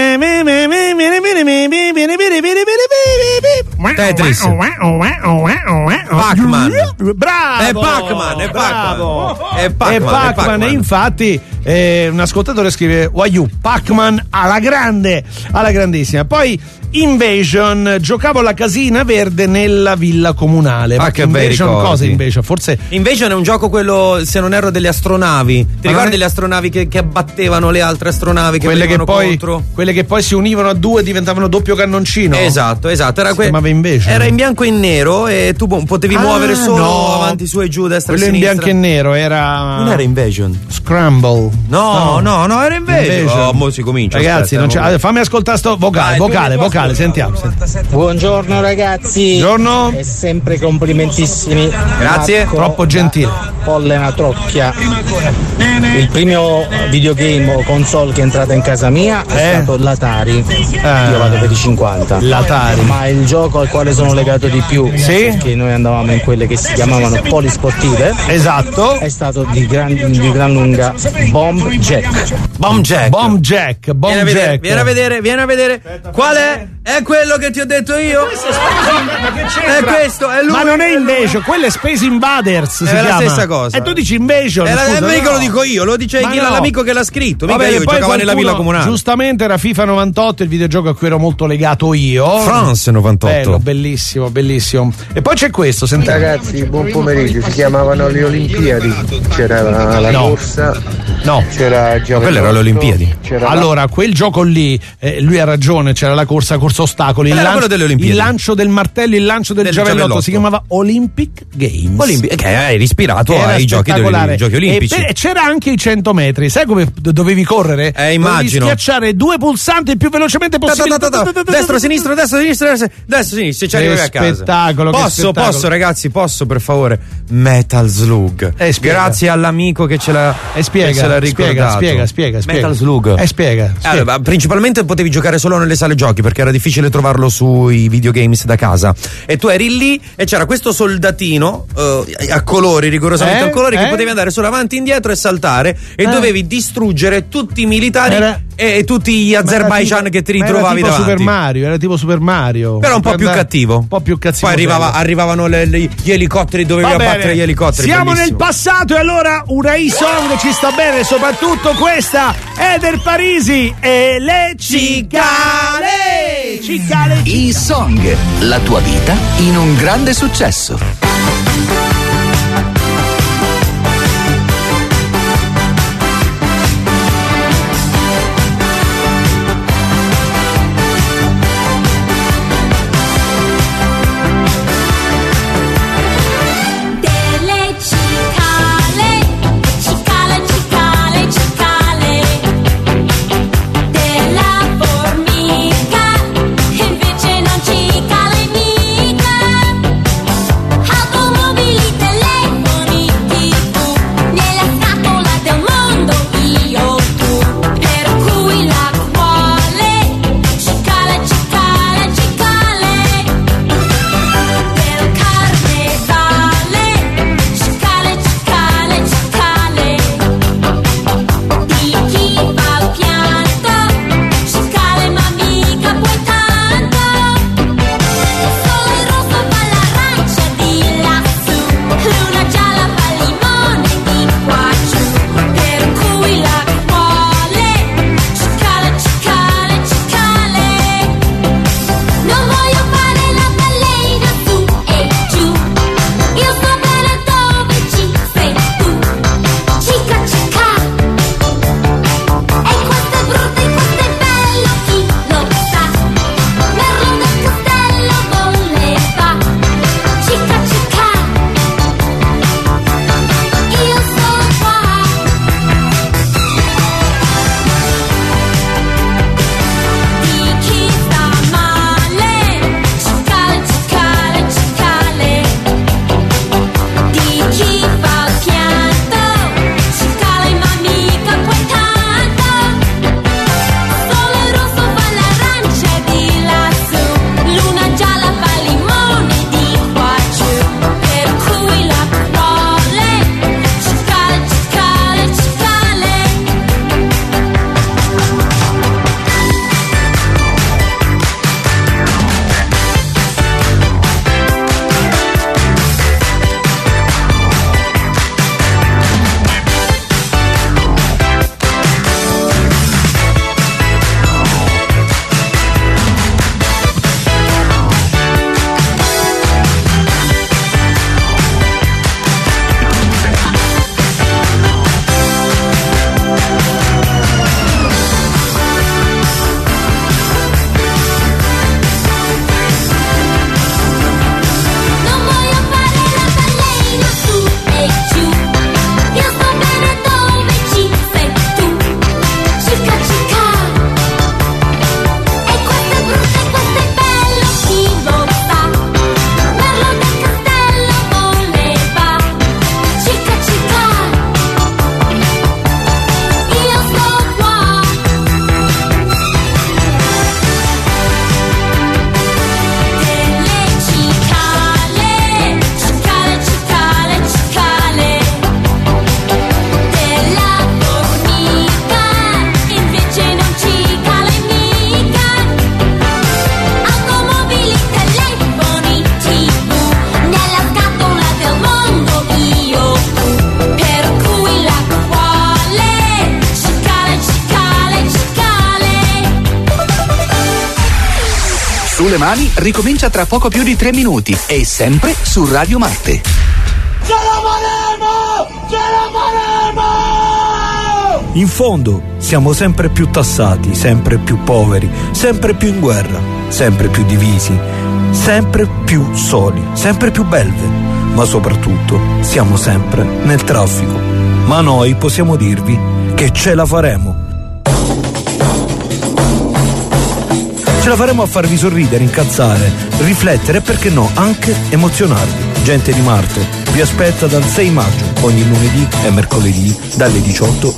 Tetris. Pac-Man. Bravo! È Pac-Man, è Bravo. Pac-Man. È È Pac-Man, è Pac-Man, Pac-Man. e infatti eh, un ascoltatore scrive Waiu, Pac-Man alla grande, alla grandissima. Poi Invasion, giocavo alla casina verde nella villa comunale. Ah, Ma che bei Invasion, ricordi. cosa Invasion? Forse Invasion è un gioco, quello, se non erro, delle astronavi. Ti Ma ricordi non è- le astronavi che, che abbattevano le altre astronavi che quelle che, venivano poi, contro? quelle che poi si univano a due e diventavano doppio cannoncino. Esatto, esatto. Era, Si que- chiamava Invasion. era in bianco e in nero e tu po- potevi Ah, muovere solo no. avanti, su e giù, destra Quello e in sinistra. bianco e nero era. Non era Invasion. Scramble. No, no, no, era Invasion. Oh, mo si comincia. Ragazzi, aspetta, non c'è- mo- allora, fammi ascoltare sto vocale, Vai, vocale, tu mi vocale, puoi sentiamo. sentiamo. Buongiorno ragazzi. Buongiorno. E sempre complimentissimi. Grazie, Marco troppo gentile. da Pollena Trocchia. Il primo videogame o console che è entrata in casa mia è Eh. stato l'Atari. Eh. Io vado per i cinquanta. L'Atari. Ma il gioco al quale sono legato di più, Sì. perché noi andavamo in quelle che si chiamavano polisportive, Esatto. è stato di gran, di gran lunga Bomb Jack. Bomb Jack. Bomb Jack, Bomb Vieni a vedere, Jack. vieni a vedere, vieni a vedere. Qual è? È quello che ti ho detto io? È questo, è lui. Ma non è Invasion, quello è Space Invaders. È si la chiama. stessa cosa. E tu dici Invasion. Era, scusa, eh, mica no. lo dico io, lo dice Ma chi- no. l'amico che l'ha scritto. Mica Vabbè, io poi giocavo nella qualcuno, villa comunale. Giustamente era FIFA novantotto, il videogioco a cui ero molto legato io. France novantotto. Bello, bellissimo, bellissimo. E poi c'è questo, sentiamo. Ragazzi, buon pomeriggio, si chiamavano le Olimpiadi, c'era la, la No. corsa, No. c'era già Quelle erano le Olimpiadi. c'era Allora, quel gioco lì, eh, lui ha ragione, c'era la corsa, corsa ostacoli, il Era lancio, quello delle Olimpiadi. il lancio del martello, il lancio del, Del giavellotto, giavellotto. si chiamava Olympic Games. Olimpi- che è ispirato Era ai giochi, dei- spettacolare. giochi olimpici. E pe- c'era anche i cento metri, sai come d- dovevi correre? Eh, immagino. Dovevi schiacciare due pulsanti il più velocemente Ta- possibile. ta- ta- ta- ta- Destra, sinistra, destra, sinistra, destra, destra, sinistra, ci Che arrivi a casa. spettacolo, che Posso, spettacolo. posso, ragazzi, posso per favore? Metal Slug. Eh, spiega. Grazie all'amico che ce l'ha, E spiega, che ce l'ha spiega, ricordato. spiega, spiega, spiega. Metal Slug. Eh, spiega, spiega. Allora, principalmente potevi giocare solo nelle sale giochi perché era difficile trovarlo sui videogames da casa. E tu eri lì e c'era questo soldatino eh, a colori, rigorosamente Eh? a colori, che Eh? potevi andare solo avanti, indietro e saltare e Eh. dovevi distruggere tutti i militari Era- e, e tutti gli Ma era Azerbaijan tipo- che ti ma ritrovavi era tipo davanti. Super Mario, era tipo Super Mario. Però un po' Puoi più andare- cattivo. Un po' più cattivo. Poi arrivava- bello. arrivavano le- le- gli elicotteri, dovevi Va abbattere bene. gli elicotteri. Siamo bellissimo. nel passato e allora una E-Song ci sta bene, soprattutto questa è del Parisi e le cicale. Cicale. E-Song, la tua vita in un grande successo. Delle cicale, cicale, cicale, cicale, della formica, invece non cicale mica. Sulle mani ricomincia tra poco più di tre minuti e sempre su Radio Marte. Ce la faremo! Ce la faremo! In fondo siamo sempre più tassati, sempre più poveri, sempre più in guerra, sempre più divisi, sempre più soli, sempre più belve, ma soprattutto siamo sempre nel traffico. Ma noi possiamo dirvi che ce la faremo. Ce la faremo a farvi sorridere, incazzare, riflettere e perché no, anche emozionarvi. Gente di Marte vi aspetta dal sei maggio, ogni lunedì e mercoledì dalle diciotto.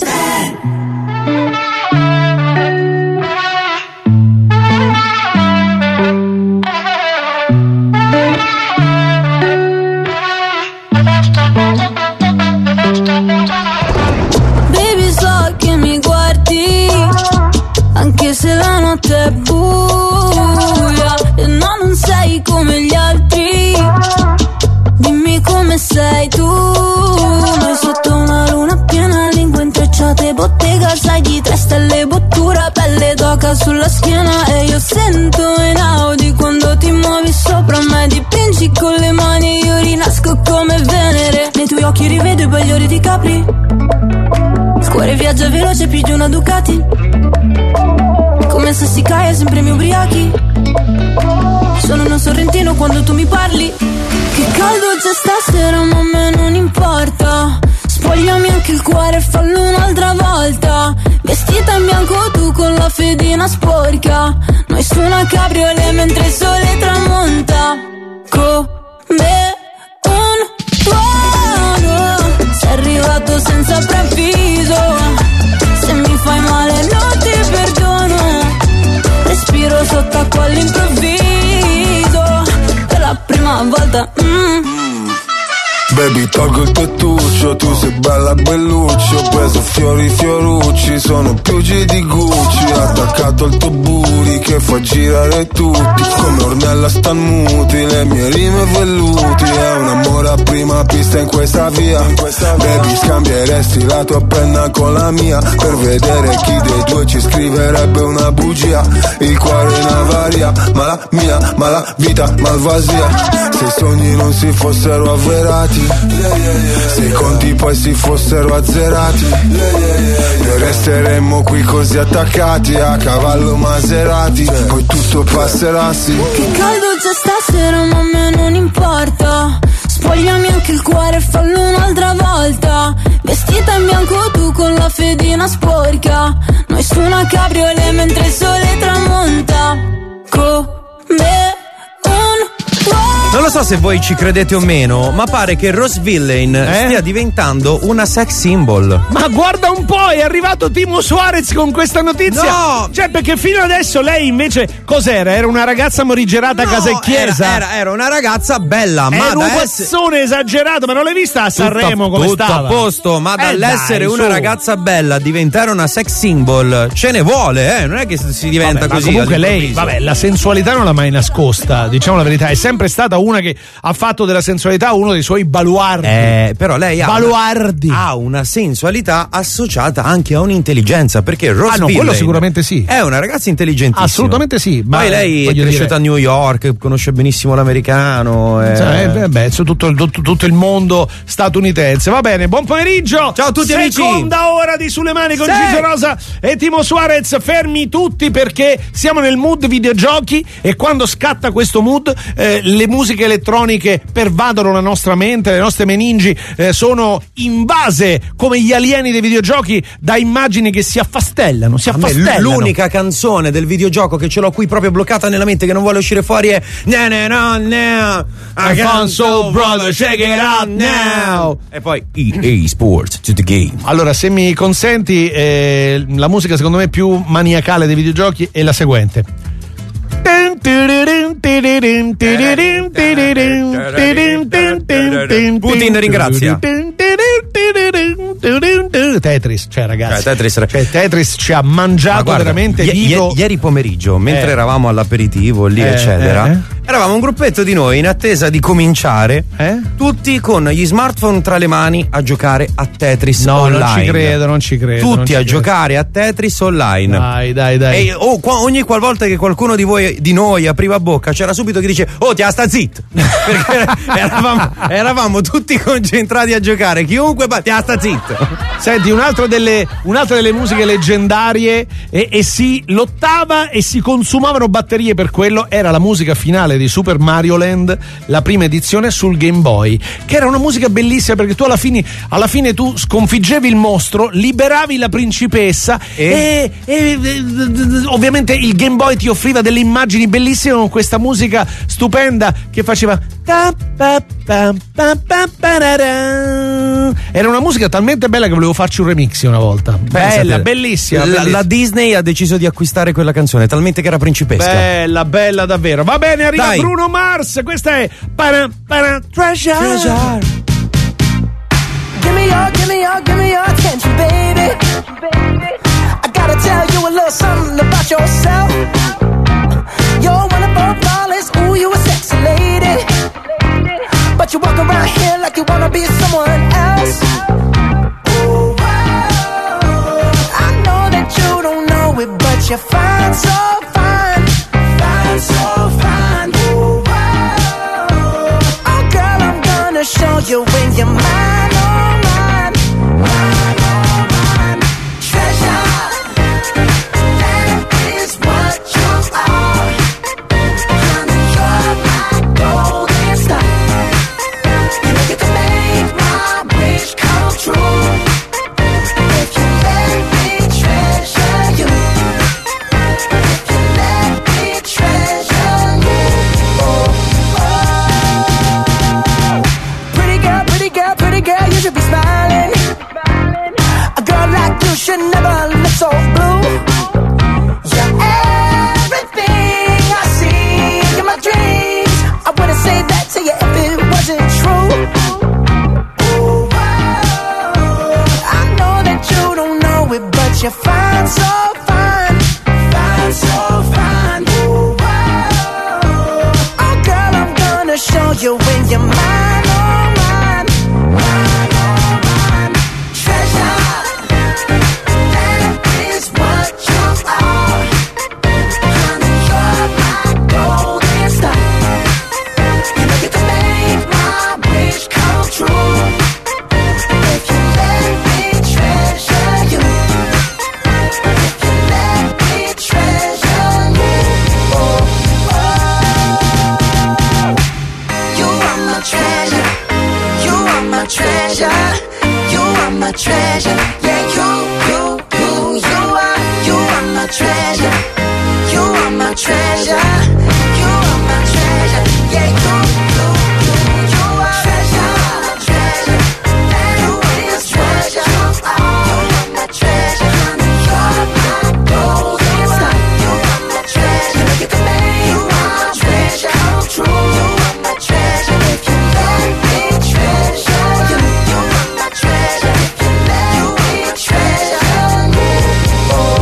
Baby, so che mi guardi anche se la notte è buia e no, non sei come gli altri. Dimmi come sei tu. Noi sotto una luna piena, lingue intrecciate, bottega, sai di tre stelle, bottura, pelle d'oca sulla schiena. E io sento in Audi quando ti muovi sopra me, dipingi con le mani e io rinasco come Venere. Nei tuoi occhi rivedo i bagliori di Capri, il cuore viaggia veloce più di una Ducati, come se si cae sempre mi ubriachi. Sono uno sorrentino quando tu mi parli. Che caldo c'è stasera ma a me non importa. Spogliami anche il cuore e fallo un'altra volta. Vestita in bianco tu con la fedina sporca, noi su una cabriolet mentre il sole tramonta. Come un tuono sei arrivato senza preavviso. Se mi fai male non ti perdono. Respiro sott'acqua all'improvviso per la prima volta. mm. Baby, tolgo il tettuccio, tu sei bella belluccio. Ho preso fiori fiorucci, sono più G di Gucci. Attaccato al tuo booty che fa girare tutti, come Ornella stan muti, le mie rime velluti. È un amore a prima pista in questa via. Baby, scambieresti la tua penna con la mia per vedere chi dei due ci scriverebbe una bugia. Il cuore in avaria, ma la mia, ma la vita malvasia. Se i sogni non si fossero avverati, se i conti poi si fossero azzerati, noi resteremmo qui così attaccati a cavallo Maserati. Poi tutto passerà, sì. Che caldo c'è stasera ma a me non importa. Spogliami anche il cuore e fallo un'altra volta. Vestita in bianco tu con la fedina sporca, noi su una cabriolet mentre il sole tramonta. Come Non lo so se voi ci credete o meno, ma pare che Rose Villain eh? stia diventando una sex symbol. Ma guarda un po', è arrivato Timo Suarez con questa notizia. No! Cioè, perché fino adesso lei invece cos'era? Era una ragazza morigerata no, a casa e chiesa? Era, era, era una ragazza bella, ma era un essere... esagerato, ma non l'hai vista a Sanremo tutto, come tutto stava? a posto, ma eh dall'essere dai, una su. ragazza bella a diventare una sex symbol ce ne vuole, eh? Non è che si diventa vabbè, così. Ma comunque lei, vabbè, la sensualità non l'ha mai nascosta, diciamo la verità, è sempre stata una che ha fatto della sensualità uno dei suoi baluardi. Eh, però lei ha baluardi. Una, ha una sensualità associata anche a un'intelligenza, perché Rose Ah no, Villain quello sicuramente sì. è una ragazza intelligentissima. Assolutamente sì. Ma poi lei è cresciuta dire... a New York, conosce benissimo l'americano. E... Cioè, eh, beh, su tutto, tutto, tutto il mondo statunitense. Va bene, buon pomeriggio. Ciao a tutti Seconda amici. Seconda ora di Sulle Mani con sì. Gigi Rosa e Timo Suarez. Fermi tutti perché siamo nel mood videogiochi e quando scatta questo mood eh, le musiche elettroniche pervadono la nostra mente, le nostre meningi eh, sono invase come gli alieni dei videogiochi da immagini che si affastellano, si affastellano. L'unica canzone del videogioco che ce l'ho qui proprio bloccata nella mente che non vuole uscire fuori è na na na na I can't so brother shake it out now. E poi E A Sports to the game. Allora, se mi consenti, eh, la musica secondo me più maniacale dei videogiochi è la seguente. Putin ringrazia. Tetris, cioè ragazzi, eh, Tetris, cioè, Tetris ci ha mangiato guarda, veramente i- dico, i- ieri pomeriggio, mentre Eh. eravamo all'aperitivo lì, Eh, eccetera, eh. eravamo un gruppetto di noi in attesa di cominciare, Eh? tutti con gli smartphone tra le mani a giocare a Tetris no, online. non ci credo, non ci credo. non Tutti ci a credo. giocare a Tetris online. Dai, dai, dai. E oh, qua- ogni qualvolta che qualcuno di voi di noi apriva bocca c'era subito chi dice "Oh, ti sta zitto". Perché eravamo, eravamo tutti concentrati a giocare, chiunque ba- ti sta zitto. Senti, un'altra delle, un'altra delle musiche leggendarie e, e si lottava e si consumavano batterie per quello era la musica finale di Super Mario Land, la prima edizione sul Game Boy, che era una musica bellissima perché tu alla fine, alla fine tu sconfiggevi il mostro, liberavi la principessa e, e, e, e ovviamente il Game Boy ti offriva delle immagini bellissime con questa musica stupenda che faceva ta pa pa pa pa parara. Era una musica talmente bella che volevo farci un remix una volta. Bella, Pensate, bellissima, La, bellissima. la Disney ha deciso di acquistare quella canzone, talmente che era principesca. Bella, bella davvero. Va bene, arriva Dai. Bruno Mars. Questa è para, para, Treasure. Treasure. Give me your, give me your, give me your attention, baby. I gotta tell you a little something about yourself. You're one of our flawless, ooh, you a sexy lady. But you walk around here like you wanna be someone else. Ooh, wow. I know that you don't know it, but you're fine, so fine. Fine, so fine. Ooh, wow. Oh, girl, I'm gonna show you when you're mine, oh, mine. Mine, oh, mine. Treasure. That is what you are. Honey, you're my golden star. You know you can make my wish come true. If you let me treasure you. If you let me treasure you. Oh, oh. Pretty girl, pretty girl, pretty girl, you should be smiling. A girl like you should never look so blue. You're everything I see in my dreams. I wouldn't say that to you if it wasn't true. Ooh, wow. I know that you don't know it, but you're fine, so fine. Fine, so fine. Ooh, wow. Oh, girl, I'm gonna show you when you're mine, oh, mine. Mine, oh, mine. Treasure. That is what you are. Honey, you're my golden star. You know you can make my wish come true. If you let me treasure you. If you let me treasure you. Oh, oh. You are my treasure. You are my treasure. You are my treasure. Yeah, you, you, you, you are. You are my treasure. You are my treasure. You are my treasure. Yeah, you, you, you, you are. Treasure, treasure. That is treasure. You are my treasure. Honey, you're my golden star. You are my treasure. You know you can make my treasure come true. You are my treasure. If you let me treasure you. You are my treasure. If you let me treasure you. Oh,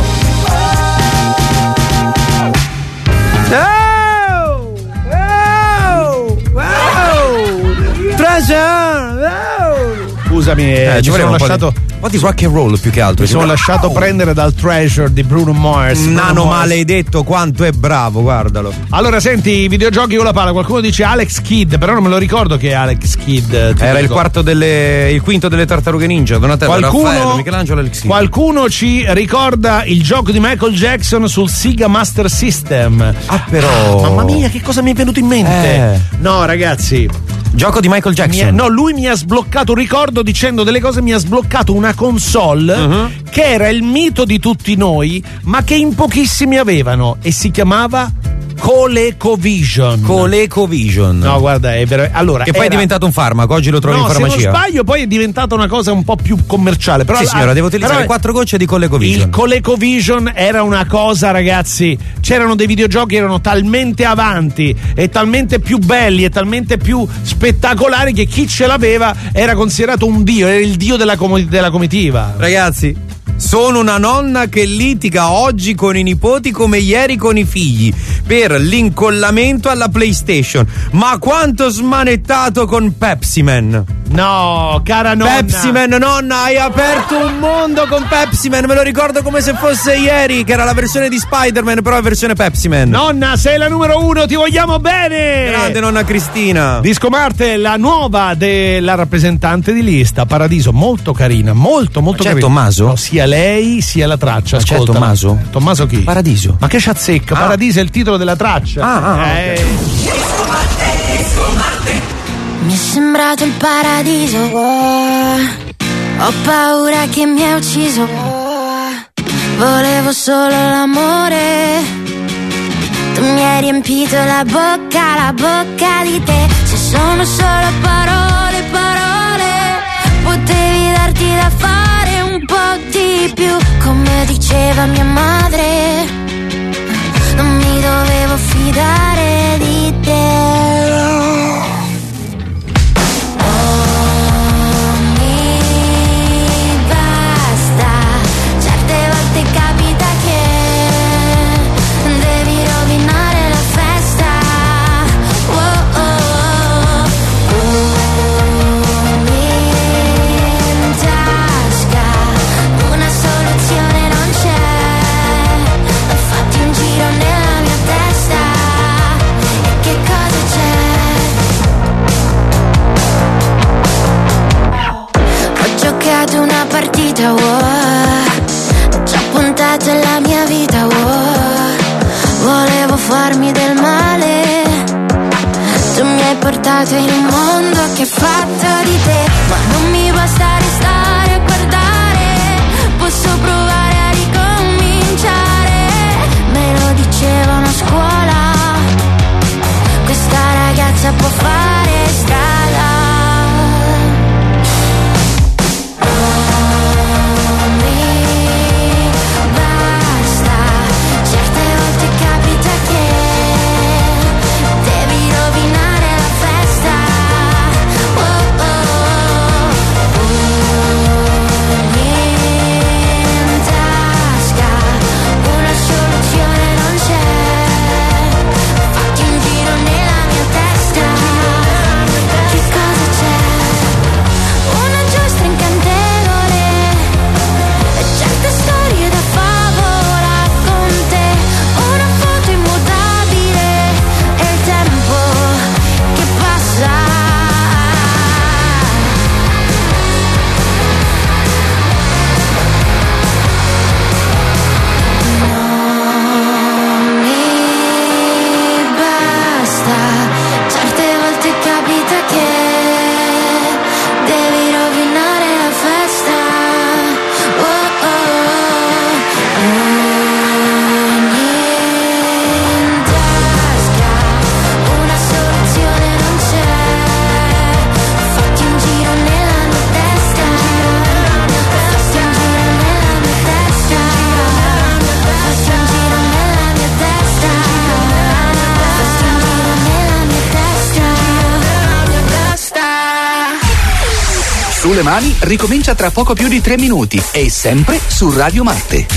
Oh! Oh! Oh! Treasure! Oh! Scusami, eh, Eh, ci mi sono vorrebbe un po' lasciato. di- un po' di rock and roll più che altro. Mi sono lasciato prendere dal Treasure di Bruno Mars. Bruno Nano Mars. maledetto, quanto è bravo, guardalo. Allora, senti, i videogiochi con la palla. Qualcuno dice Alex Kidd, però non me lo ricordo che è Alex Kidd. ti Era il dico. quarto delle. il quinto delle tartarughe ninja. Donatello, Raffaello, Qualcuno, Michelangelo, Alex Kidd. qualcuno ci ricorda il gioco di Michael Jackson sul Sega Master System. Ah, però. Mamma mia, che cosa mi è venuto in mente? Eh. No, ragazzi. Gioco di Michael Jackson. Mi è- no, lui mi ha sbloccato un ricordo dicendo delle cose, mi ha sbloccato una console Uh-huh. che era il mito di tutti noi, ma che in pochissimi avevano e si chiamava ColecoVision. ColecoVision. No, guarda, è vero. Allora, che poi era... è diventato un farmaco, oggi lo trovi no, in farmacia. Se non sbaglio, poi è diventata una cosa un po' più commerciale. Però, sì, signora, devo utilizzare però, quattro gocce di ColecoVision. Il ColecoVision era una cosa, ragazzi. C'erano dei videogiochi che erano talmente avanti e talmente più belli e talmente più spettacolari che chi ce l'aveva era considerato un dio, era il dio della, com- della comitiva. Ragazzi, sono una nonna che litiga oggi con i nipoti come ieri con i figli per l'incollamento alla PlayStation. Ma quanto smanettato con Pepsi Man. No, cara nonna. Pepsi Man, nonna, hai aperto un mondo con Pepsi Man. Me lo ricordo come se fosse ieri, che era la versione di Spider-Man, però la versione Pepsi Man. Nonna, sei la numero uno, ti vogliamo bene. Grande nonna Cristina. Disco Marte, la nuova della rappresentante di lista, Paradiso, molto carina, molto molto c'è carina. Tommaso? No, sia lei sia la traccia. Ma c'è ascoltala. Tommaso? Tommaso chi? Paradiso. Ma che c'azzecca? Ah. Paradiso è il titolo della traccia. Ah, ah, eh. okay. Mi è sembrato il paradiso, oh. Ho paura che mi hai ucciso, oh. Volevo solo l'amore. Tu mi hai riempito la bocca, la bocca di te. Se sono solo parole, parole, potevi darti da fare un po' di più. Come diceva mia madre, non mi dovevo fidare di te. Una partita, oh. Ci ho puntato la mia vita, oh. Volevo farmi del male. Tu mi hai portato in un mondo che è fatto di te. Ma non mi basta restare a guardare. Posso provare a ricominciare. Me lo dicevano a scuola. Questa ragazza può fare strada. Sulle mani ricomincia tra poco più di tre minuti e sempre su Radio Marte.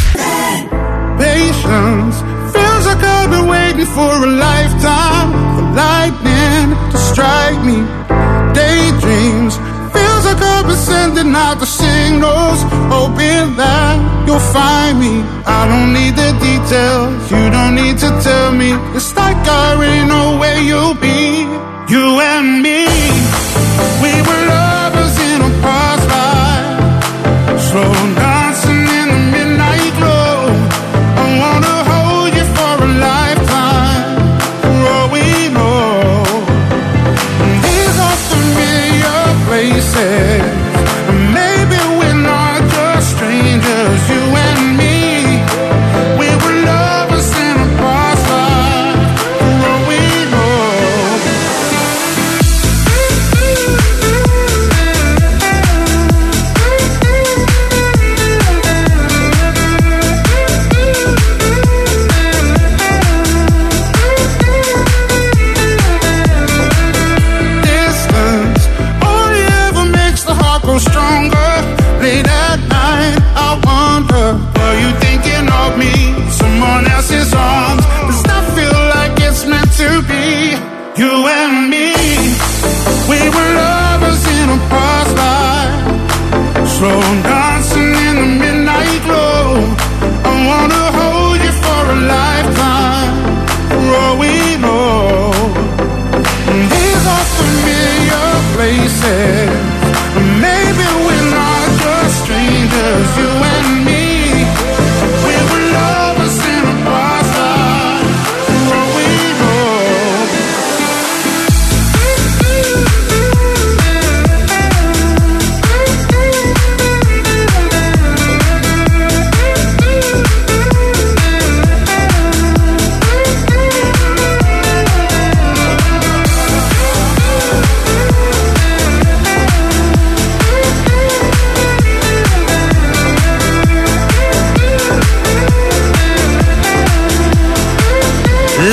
Patience feels like I've been waiting for a lifetime for lightning to strike me. Daydreams feels like I've been sending out the signals, hoping that you'll find me. I don't need the details, you don't need to tell me. It's like I already know where you'll be. You and me, we were lovers in a past life, slow dancing in the midnight glow. I wanna hold you for a lifetime, for all we know. These are familiar places, and maybe we're not just strangers. You and me, we were lovers in a past life,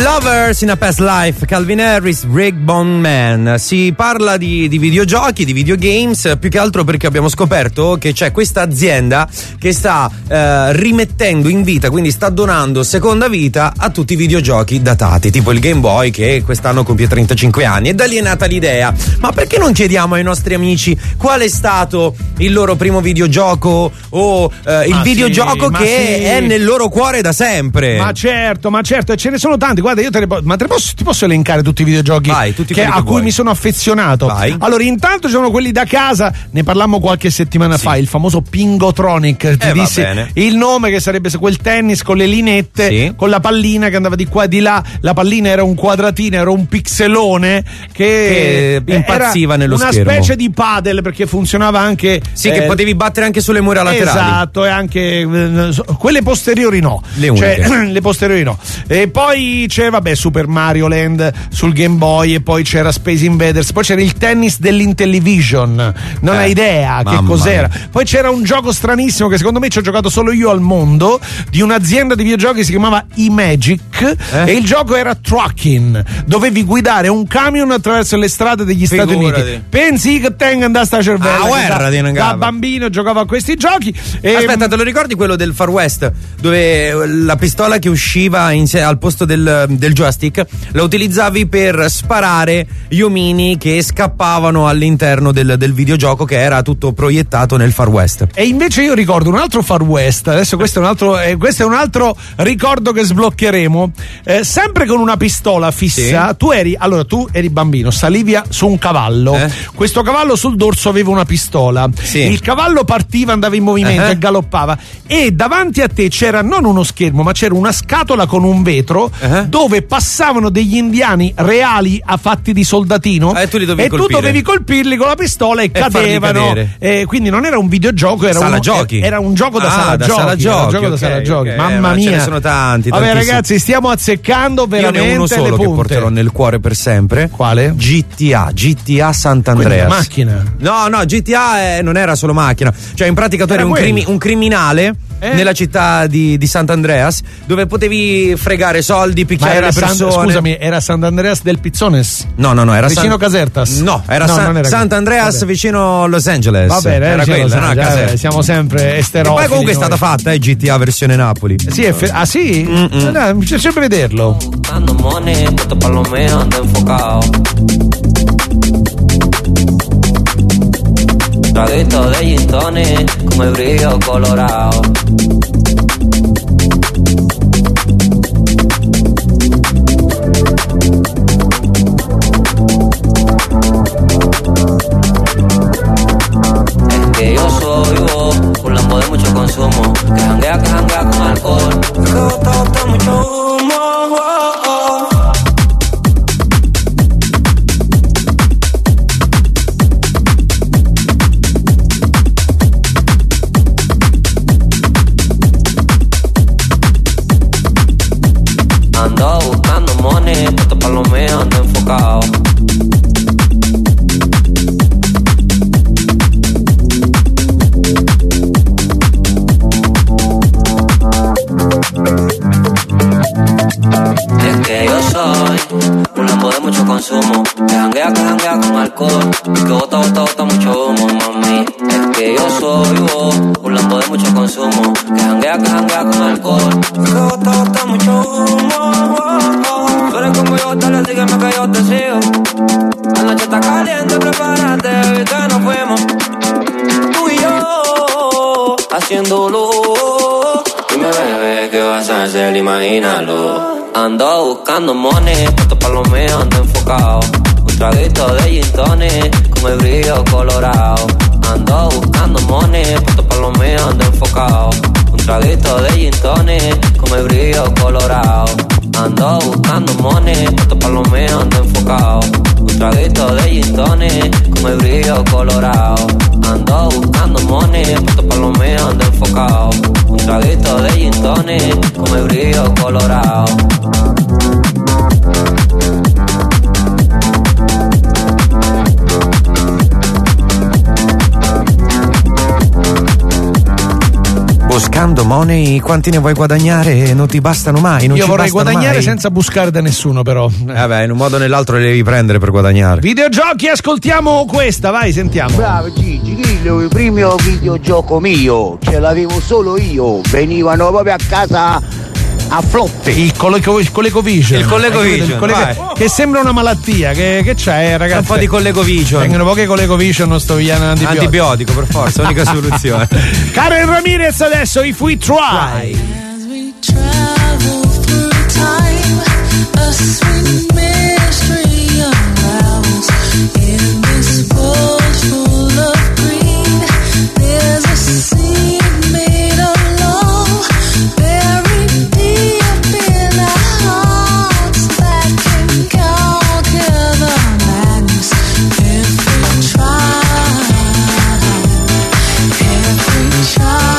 Lovers in a Past Life, Calvin Harris, Rick Bone Man. Si parla di, di videogiochi, di videogames, più che altro perché abbiamo scoperto che c'è questa azienda che sta eh, rimettendo in vita, quindi sta donando seconda vita a tutti i videogiochi datati, tipo il Game Boy che quest'anno compie trentacinque anni. E da lì è nata l'idea: ma perché non chiediamo ai nostri amici qual è stato il loro primo videogioco o eh, il Ma videogioco sì, che sì. è nel loro cuore da sempre? Ma certo, ma certo, e ce ne sono tanti. Guarda, io te ne po- ma te ne posso, ti posso elencare tutti i videogiochi Vai, tutti che- quelli che a cui vuoi. mi sono affezionato. Vai. Allora, intanto ci sono quelli da casa, ne parlammo qualche settimana fa, il famoso Pingotronic. Ti Eh, va dissi bene. il nome, che sarebbe quel tennis con le linette, Sì. con la pallina che andava di qua e di là. La pallina era un quadratino, era un pixelone che, Che impazziva era nello una schermo. specie di padel, perché funzionava anche. Sì, che eh, potevi battere anche sulle mura laterali. Esatto, e anche eh, so- quelle posteriori no. Le uniche. Cioè, le posteriori no. E poi c'era, vabbè, Super Mario Land sul Game Boy, e poi c'era Space Invaders, poi c'era il tennis dell'Intellivision. Non Eh, hai idea che mamma cos'era. mia. Poi c'era un gioco stranissimo che secondo me ci ho giocato solo io al mondo, di un'azienda di videogiochi che si chiamava E-Magic, Eh? e il gioco era Trucking. Dovevi guidare un camion attraverso le strade degli Stati Figurati. Uniti. Pensi che tenga andare sta cervella? Ah, che guerra da, di una da gamba. bambino giocavo a questi giochi. E Aspetta, te lo ricordi quello del Far West, dove la pistola che usciva in sé- al posto del, del joystick la utilizzavi per sparare gli omini che scappavano all'interno del, del videogioco, che era tutto proiettato nel Far West? E invece io ricordo un altro Far West. Adesso questo è un altro, eh, questo è un altro ricordo che sbloccheremo. Eh, sempre con una pistola fissa. Sì. Tu eri, allora tu eri bambino, salivi a- su un cavallo. Eh? Questo cavallo sul dorso aveva una pistola. Sì. Il cavallo partiva, andava in movimento Eh. e galoppava. E davanti a te c'era non uno schermo, ma c'era una scatola con un vetro Eh. dove passavano degli indiani reali a fatti di soldatino. Eh, tu li dovevi e tu colpire. dovevi colpirli con la pistola e, E farli cadevano. cadere. Eh, quindi non era un videogioco, era, Sala uno- giochi. era un gioco da Ah, sala da giochi. sala era un giochi, gioco da ok, sala giochi. ok. Mamma Ma ce mia. ne sono tanti, Vabbè, tantissimi. ragazzi, stiamo azzeccando Io ne veramente ho uno solo le che punte. porterò nel cuore per sempre. Quale? G T A, G T A Quindi Sant'Andreas. macchina. No, no, G T A eh, non era solo macchina. Cioè, in pratica tu Era eri un, quello. crimi- un criminale Eh? nella città di, di Sant'Andreas, dove potevi fregare soldi, Ma picchiare era le San, persone. scusami, era Sant'Andreas del Pizzones? No, no, no, era Vicino San- Casertas? No, era, No, San- non era- Sant'Andreas vabbè. vicino Los Angeles. Va bene, era vicino quella, Los no? Angeles, Casertas. eh, siamo sempre E esterofili. poi comunque è noi. stata fatta, eh, G T A versione Napoli. Sì, è fe- ah sì? Eh, dai, mi piacerebbe vederlo. Buscando money, puesto pa' lo mío, ando enfocado. Traguito de gin tonic, con el brillo colorado. Es que yo soy vos, un lambo de mucho consumo, que janguea, que janguea con alcohol. Que bota, bota mucho humo. Oh, oh. Ando buscando money, puesto pa' lo mío, ando enfocado. Es que yo soy un lambo de mucho consumo, que janguea, que janguea con alcohol, y que bota, bota, bota mucho humo, mami. Es que yo soy vos, un lambo de mucho consumo, que janguea, que janguea con alcohol, y que bota, bota mucho humo. Tú eres como yo, dale, sígueme que yo te sigo. La noche está caliente, prepárate, baby, que nos fuimos. Tú y yo, haciéndolo. Dime, bebé, ¿qué vas a hacer? Imagínalo. Ando buscando money, puesto pa' lo mío, ando enfocado. Un traguito de gin tonic, con el brillo colorado. Ando buscando money, puesto pa' lo mío, ando enfocado. Un traguito de gin tonic, con el brillo colorado. Ando buscando money, puesto pa' lo mío, ando enfocado. Un traguito de gin tonic, con el brillo colorado. Ando buscando money, puesto pa' lo mío, ando enfocado. Un traguito de gin tonic, con el brillo colorado. Buscando money, quanti ne vuoi guadagnare? Non ti bastano mai. Non Io ci vorrei bastano guadagnare mai. senza buscare da nessuno, però. Vabbè, in un modo o nell'altro le devi prendere per guadagnare. Videogiochi, ascoltiamo questa, vai, sentiamo. Bravo Gigi, Grillo, il primo videogioco mio, ce l'avevo solo io, venivano proprio a casa a flotte. Il collego- il ColecoVision. Il ColecoVision, Il collega- vai. che sembra una malattia. Che, che c'è, ragazzi? Un po' di ColecoVision. Vengono poche ColecoVision, sto via un antibiotico. Antibiotico, per forza, unica soluzione. Karen Ramirez adesso, If We Try. Travel through time, a sweet mystery unravels. In this world full of greed, there's a seed made of love, buried deep in our hearts, that can conquer the madness if we try, if we try.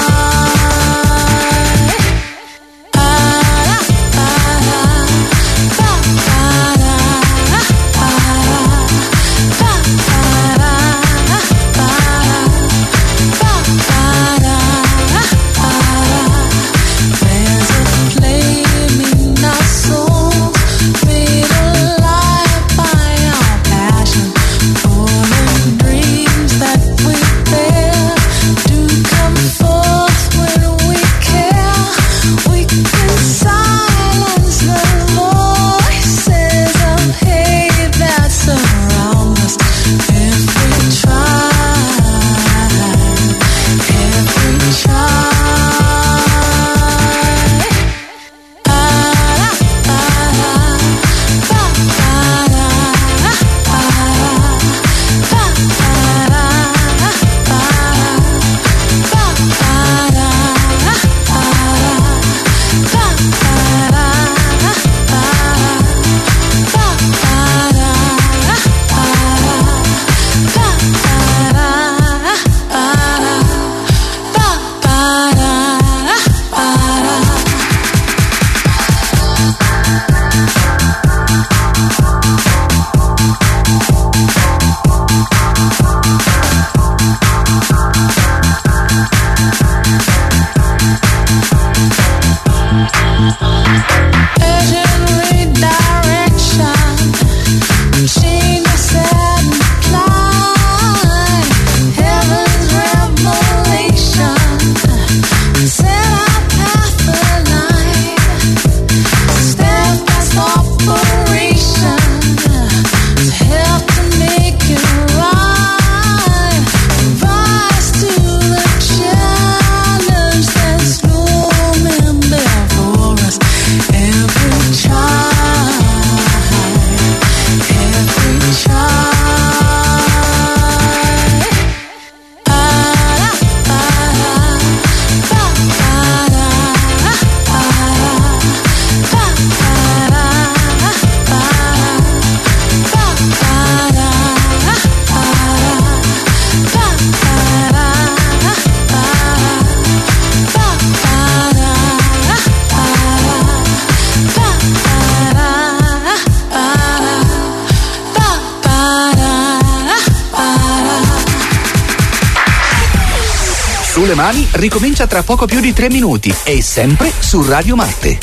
Sulle mani ricomincia tra poco più di tre minuti e sempre su Radio Marte.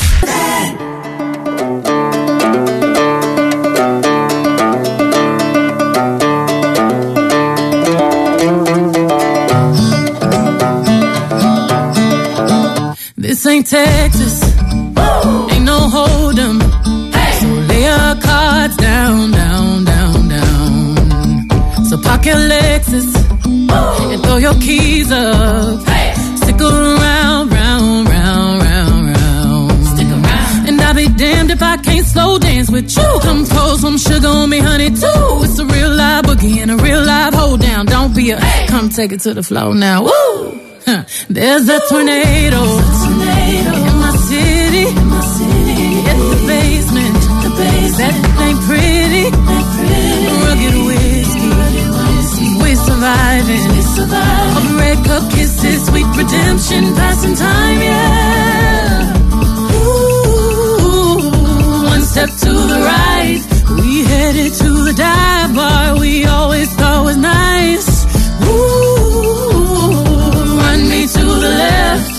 This ain't Texas, ain't no hold'em. So lay your cards down, down, down, down. So park your Lexus and throw your keys up. Stick around, round, round, round, round. Stick around. And I'll be damned if I can't slow dance with you. Come pour some sugar on me, honey, too. It's a real live boogie and a real live hold down. Don't be a, come take it to the floor now. Woo! Huh. There's a tornado, tornado in my city, in my city. It's the basement, the basement. That ain't pretty, ain't pretty. Rugged whiskey, rugged whiskey. We surviving, we surviving. Of red cup kisses, sweet redemption, passing time, yeah. Ooh, one step to the right, we headed to the dive bar we always thought was nice. Ooh, run me to the left,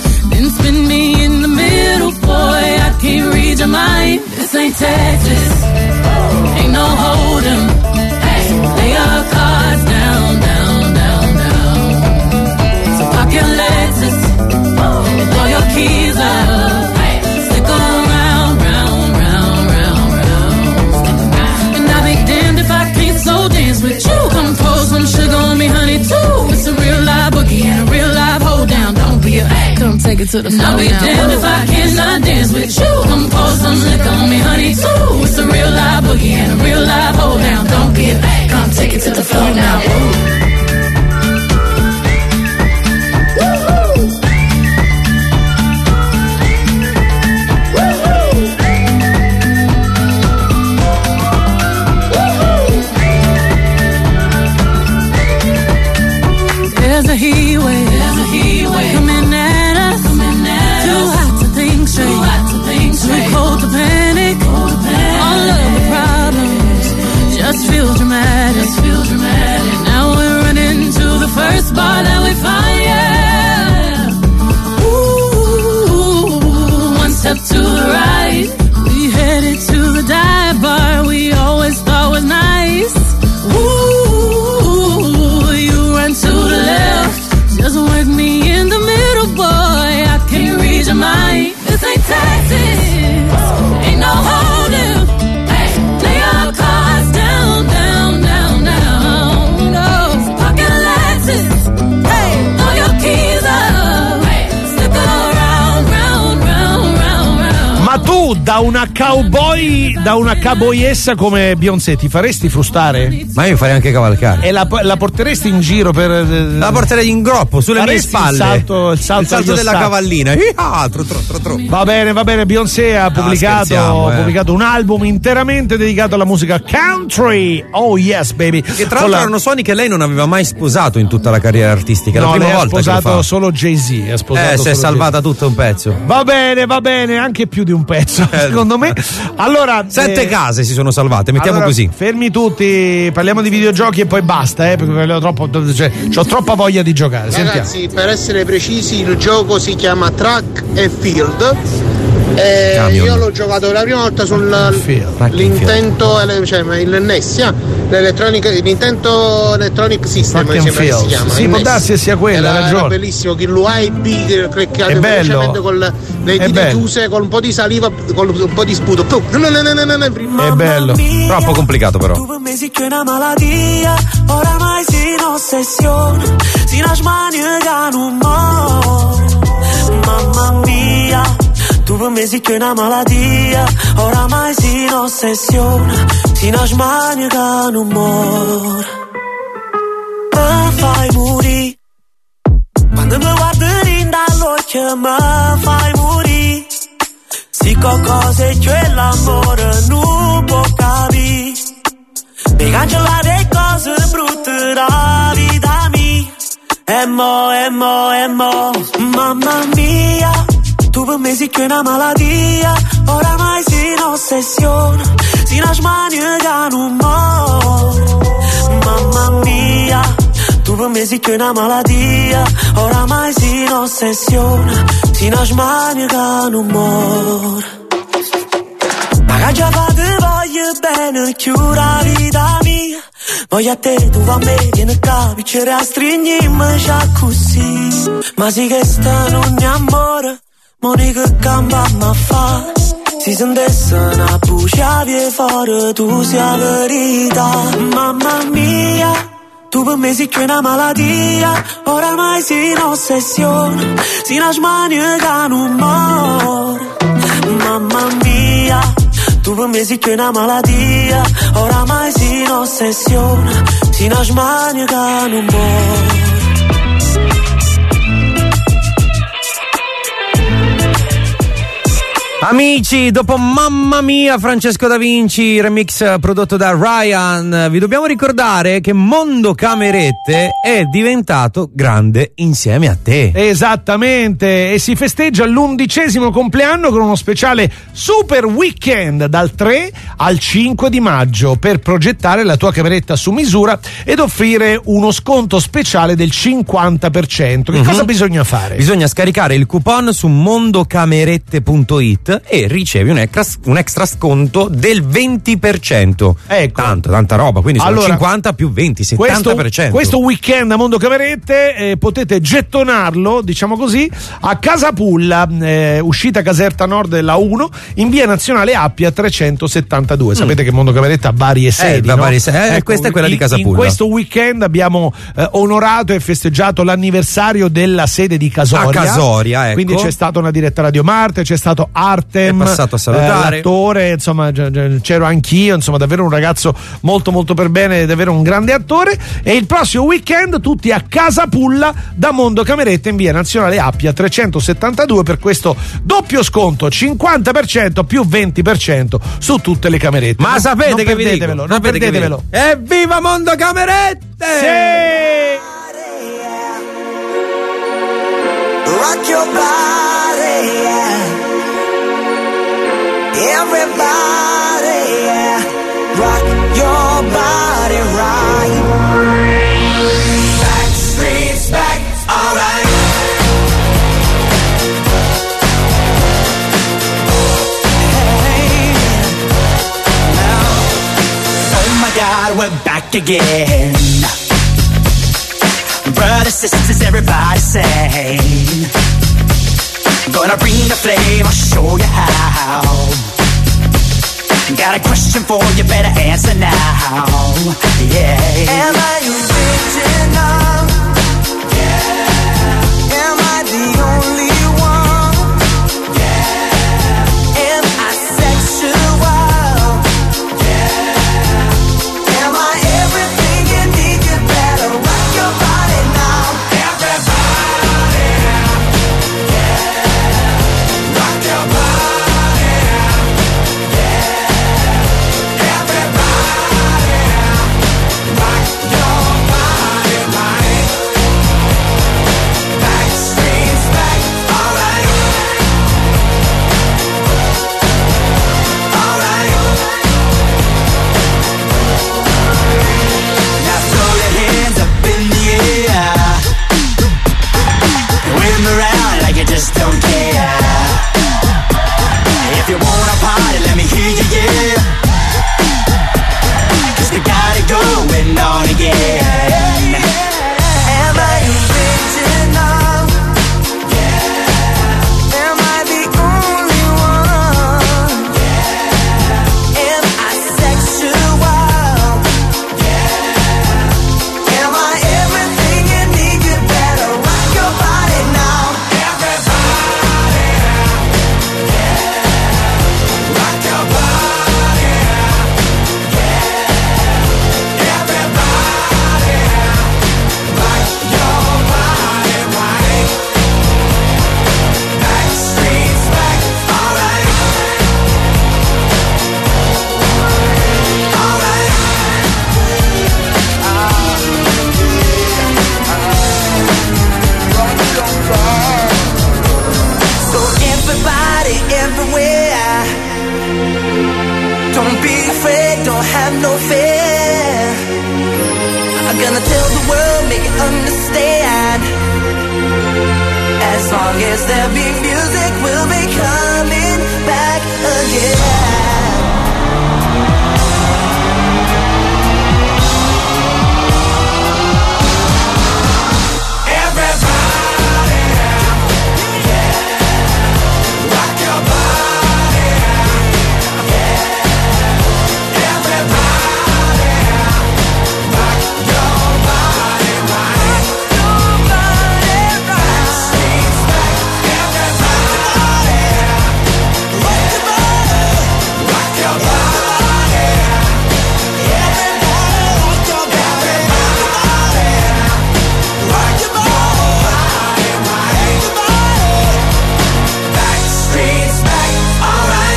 take it to the floor. I'll be damned if I cannot dance with you. Come pour some liquor on me, honey, too. It's a real live boogie and a real live hold down. Don't get back, come take it to the floor now. Ooh. There's a heat wave, there's a heat wave coming at us, coming at too us. Hot to think straight, too hot to think straight, too cold to panic, cold to panic. All of the problems just feel dramatic, just feel dramatic. Now we're running to the first bar that we find, yeah. Ooh, one step to the right, we headed to the dive bar we always thought was nice. Ooh, you run to the left, just work me in the middle, boy. I can't read your mind. This ain't Texas, ain't no holding. Hey, lay your cards down, down, down, down. No pocket Lexus. Hey, throw your keys up. Hey, stick around, round, round, round, round. Ma tu da una cowboy, da una cowboyessa come Beyoncé ti faresti frustare? Ma io farei anche cavalcare. E la, la porteresti in giro per. La porterei in groppo sulle faresti mie spalle. Il salto, il salto, il salto della ostacoli. cavallina. Ah, tro, tro, tro, tro. Va bene, va bene. Beyoncé ha pubblicato, no, eh. pubblicato un album interamente dedicato alla musica country. Oh yes, baby. Che tra l'altro la... erano suoni che lei non aveva mai sposato in tutta la carriera artistica. No, la prima lei volta ha sposato che lo fa. solo Jay-Z. Ha sposato eh, si è solo salvata Jay-Z. tutto un pezzo. Va bene, va bene, anche più di un pezzo, Eh. secondo me. Allora, Sette eh, case si sono salvate, mettiamo allora, così. Fermi tutti, parliamo di videogiochi e poi basta, eh, perché parliamo troppo, cioè, ho troppa voglia di giocare. Sentiamo. Ragazzi, per essere precisi, il gioco si chiama Track e Field. Eh, Camion. io l'ho giocato la prima volta sull'Nintendo, cioè il N E S, eh, l'Electronic, Nintendo Electronic System, mi sembra che si chiama. Sì, può darsi sia quella, era, ha ragione. era bellissimo, che lo A e B che cliccate È bello. velocemente con le È dita bello. chiuse, con un po' di saliva, con un po' di sputo. Pum. No, no, no, no, no, no, no. È bello. Troppo complicato però. Tu mi zici che è una malattia, oramai si ossessione, si nasmani che non muore. Mamma mia, tu mi zici che è una malattia, oramai si ossessione, si nasmani che non muore. Mi fai morire, quando mi guardi dall'occhio mi fai morire. Si qualcosa è che l'amore non può capire. Mi cancellare le cose brutte da vita mia. E mo, e mo, e mo. Mamma mia, tu per me sei che una malattia. Oramai si un'ossessione, si nasmani che non muore. Mamma mia, tu per me sei che una malattia. Oramai si un'ossessione, si nasmani che non muore. Ma già fate voglio bene, chiura vita mia. Voglio a te, tu a me, vieni qua, piccere a stringermi già così. Ma sì che sta non è amore, Monica gamba ma fa. Si sentisse una buccia fuori, tu sia la verità. Mamma mia, tu per me sei che una malattia. Oramai si un'ossessione, si una smania che non muore. Mamma mia, tu per me sei che una malattia. Oramai si un'ossessione, si una smania che non muore. Amici, dopo Mamma Mia, Francesco Da Vinci, remix prodotto da Ryan, vi dobbiamo ricordare che Mondo Camerette è diventato grande insieme a te. Esattamente, e si festeggia l'undicesimo compleanno con uno speciale super weekend dal tre al cinque di maggio per progettare la tua cameretta su misura ed offrire uno sconto speciale del cinquanta per cento. Che Mm-hmm. cosa bisogna fare? Bisogna scaricare il coupon su mondocamerette punto it Smart e ricevi un extra, un extra sconto del venti per cento. Ecco. Tanto, tanta roba, quindi sono Allora, cinquanta più venti, settanta per cento. Questo, questo weekend a Mondo Camerette eh, potete gettonarlo, diciamo così, a Casapulla, eh, uscita Caserta Nord della uno, in via Nazionale Appia trecentosettantadue. Mm. Sapete che Mondo Camerette ha varie sedi, eh, no? varie sedi. Eh, ecco, questa è quella in, di Casapulla. In questo weekend abbiamo eh, onorato e festeggiato l'anniversario della sede di Casoria. A Casoria, ecco. Quindi c'è stata una diretta Radio Marte, c'è stato Artem, è passato a salutare. Eh, l'attore, insomma c'ero anch'io, insomma davvero un ragazzo molto molto per bene, davvero un grande attore. E il prossimo weekend tutti a Casapulla da Mondo Camerette in via Nazionale Appia trecentosettantadue per questo doppio sconto, cinquanta per cento più venti per cento su tutte le camerette. Ma non, sapete non che vi dico? perdetevelo, non Sapete perdetevelo. Che vi dico? Evviva Mondo Camerette! Sì! Rock your body, yeah. Everybody, yeah. Rock your body right. Back streets back, alright. Hey, now, oh my God, we're back again. Brothers, sisters, everybody sing. Gonna bring the flame, I'll show you how. Got a question for you, better answer now. Yeah. Am I original? Yeah. Am I the only one? Yeah. Am I sexual? Yeah. Am I everything you need? You better rock your body now. Everybody, yeah. Rock your body, yeah. Everybody, rock your body right. Backstreet's back, alright. Alright. Now throw your hands up in the air. Wave them around like you just don't care. If you wanna party, let me hear you, yeah. Cause we got it going on again. Am I original? Yeah. Am I the only one? Yeah. Am I sexual? Yeah. Am I everything you need? You better rock your body now. Everybody, yeah. Rock your body, yeah. Everybody, rock your body right. Backstreet's back, alright. Alright. So everybody, everywhere, don't be afraid, don't have no fear. I'm gonna tell the world, make it understand. As long as there be music, we'll be coming back again. Everybody, yeah. Rock your body, yeah. Everybody, rock your body right. Backstreet's back. Everybody, rock your body, rock your body, everybody, rock your body, rock your body right. Backstreet's back, alright.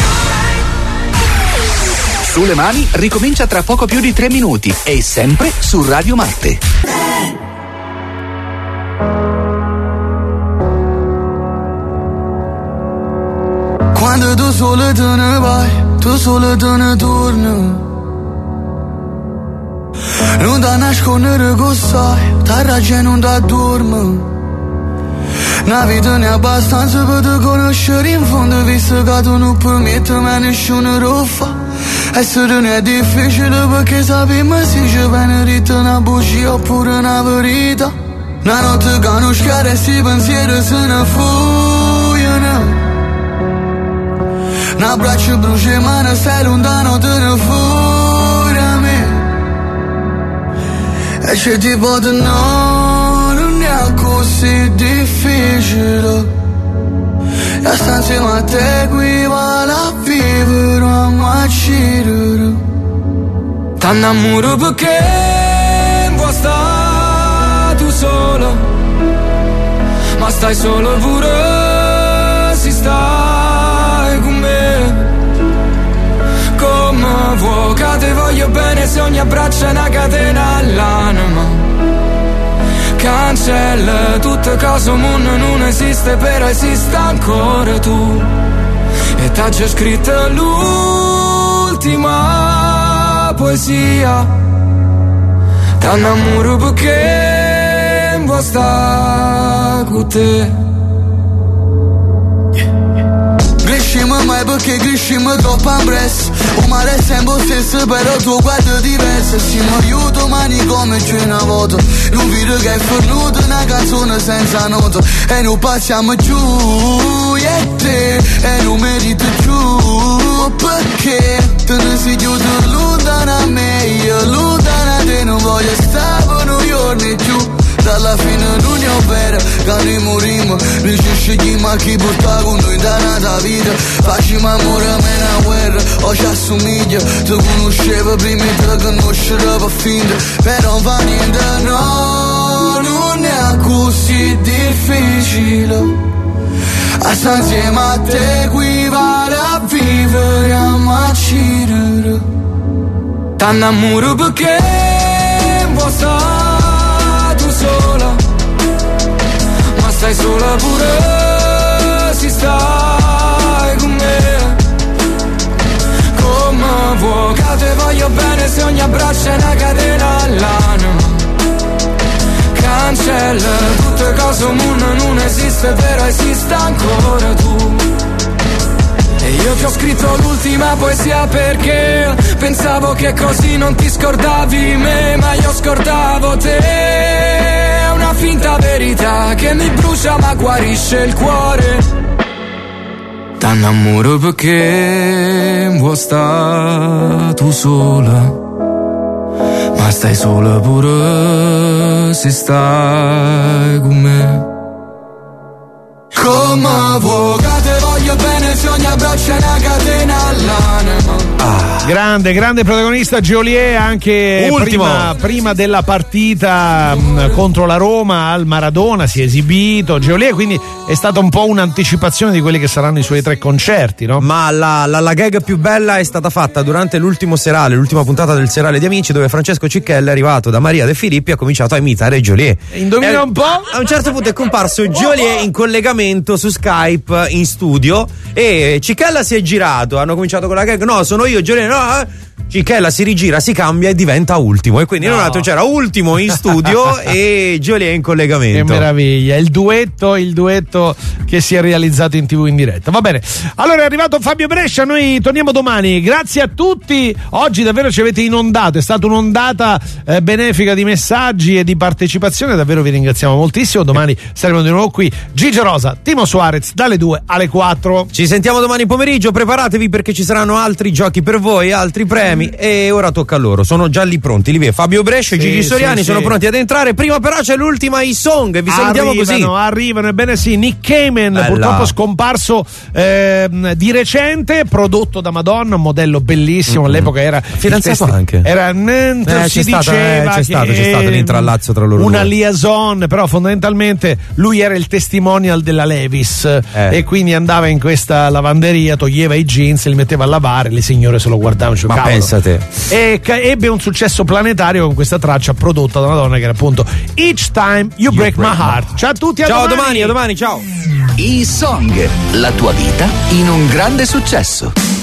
Sulle mani ricomincia tra poco più di tre minuti e sempre su Radio Marte. Quando tu solo te ne vai, tu solo te ne torni. Non da nascondere che sai, ta ragione non da dormi. Una vita ne è abbastanza per te conoscere in fondo, visto che tu non permetti mai nessuno lo fa. Essere non è difficile perché sappiamo se ci viene dritto una bugia oppure una verità. Una notte che non schiara e si pensieri se ne fuggono. Un abbraccio brucia ma non stai lontano, te ne fuori a me. E c'è tipo di no, non è così difficile. La sta insieme a te qui vale a vivere, a macirere. T'annamoro perché vuoi stare tu solo, ma stai solo pure si stai con me. Come vuoi che te voglio bene se ogni abbraccio è una catena all'anima. Cancella tutte cose, mondo non esiste, però esiste ancora tu. E t'ha già scritto l'ultima poesia. T'annamoro perché vuoi stare con te. Cresciamo mai perché cresciamo troppo ampresso. Un mare è sempre stesso però tuo guardo è diverso. Siamo io domani come c'è una volta. Non vedo che è fornuto una canzone senza nota. E non passiamo giù io e te. E non merito giù perché te ne sei chiuso lontano a me. Io lontano a te non voglio stare per noi giorni giù. Dalla fine non è vero, che noi morimmo. Noi ci scegliamo a chi porta con noi da nata vita. Facciamo amore a me una guerra, o ci assomiglia. Ti conoscevo prima di te conoscere per finta. Però fa niente, no, non è così difficile. A stare insieme a te qui vale a vivere, a macirere. T'annamoro perché vuoi stare sola, ma stai sola pure si stai con me. Come vuoi che te voglio bene se ogni abbraccio è una catena all'anima. Cancella tutte cose, un mondo non esiste, però esiste ancora tu. E io ti ho scritto l'ultima poesia perché pensavo che così non ti scordavi me, ma io scordavo te. È una finta verità che mi brucia ma guarisce il cuore. T'annamoro perché vuoi stare tu sola, ma stai sola pure se stai con me. Come vuoi che te voglio bene se ogni abbraccio è una catena all'anima. Ah, grande, grande protagonista Geolier anche prima, prima della partita mh, contro la Roma al Maradona si è esibito. Geolier quindi è stata un po' un'anticipazione di quelli che saranno i suoi tre concerti, no? Ma la, la, la gag più bella è stata fatta durante l'ultimo serale, l'ultima puntata del serale di Amici, dove Francesco Cicchella è arrivato da Maria De Filippi e ha cominciato a imitare Geolier. Indovina e un po'? A un certo punto è comparso Geolier in collegamento su Skype in studio e Cicchella si è girato, hanno cominciato con la gag, no sono io Geolier, no, Cicchella si rigira, si cambia e diventa Ultimo, e quindi no. in un altro c'era Ultimo in studio e Geolier in collegamento. Che meraviglia, il duetto, il duetto che si è realizzato in tivù in diretta. Va bene, allora è arrivato Fabio Brescia, noi torniamo domani. Grazie a tutti, oggi davvero ci avete inondato, è stata un'ondata eh, benefica di messaggi e di partecipazione, davvero vi ringraziamo moltissimo. Domani saremo di nuovo qui, Gigi Rosa, Timo Suarez dalle due alle quattro. Ci sentiamo domani pomeriggio, preparatevi perché ci saranno altri giochi per voi, altri premi, e ora tocca a loro, sono già lì pronti, lì Fabio Brescia e sì, Gigi Soriani sì, sono sì. pronti ad entrare. Prima però c'è l'ultima I Song, vi salutiamo così. Arrivano, ebbene sì, Nick Cayman, Bella. purtroppo scomparso eh, di recente, prodotto da Madonna, un modello bellissimo, mm-hmm. all'epoca era fidanzato testi- anche. Era eh, si si c'è diceva stato, eh, c'è che stato, c'è stato l'intrallazzo tra loro una due. liaison, però fondamentalmente lui era il testimonial della Levi's eh. e quindi andava in questa lavanderia, toglieva i jeans, li metteva a lavare, le signore se lo guardavano, cioè, ma cavolo. pensate. E ca- ebbe un successo planetario con questa traccia prodotta da una donna che era appunto Each Time You, you Break, break My Heart. Ciao a tutti, a ciao, domani. domani, a domani, ciao. I Song, la tua vita in un grande successo.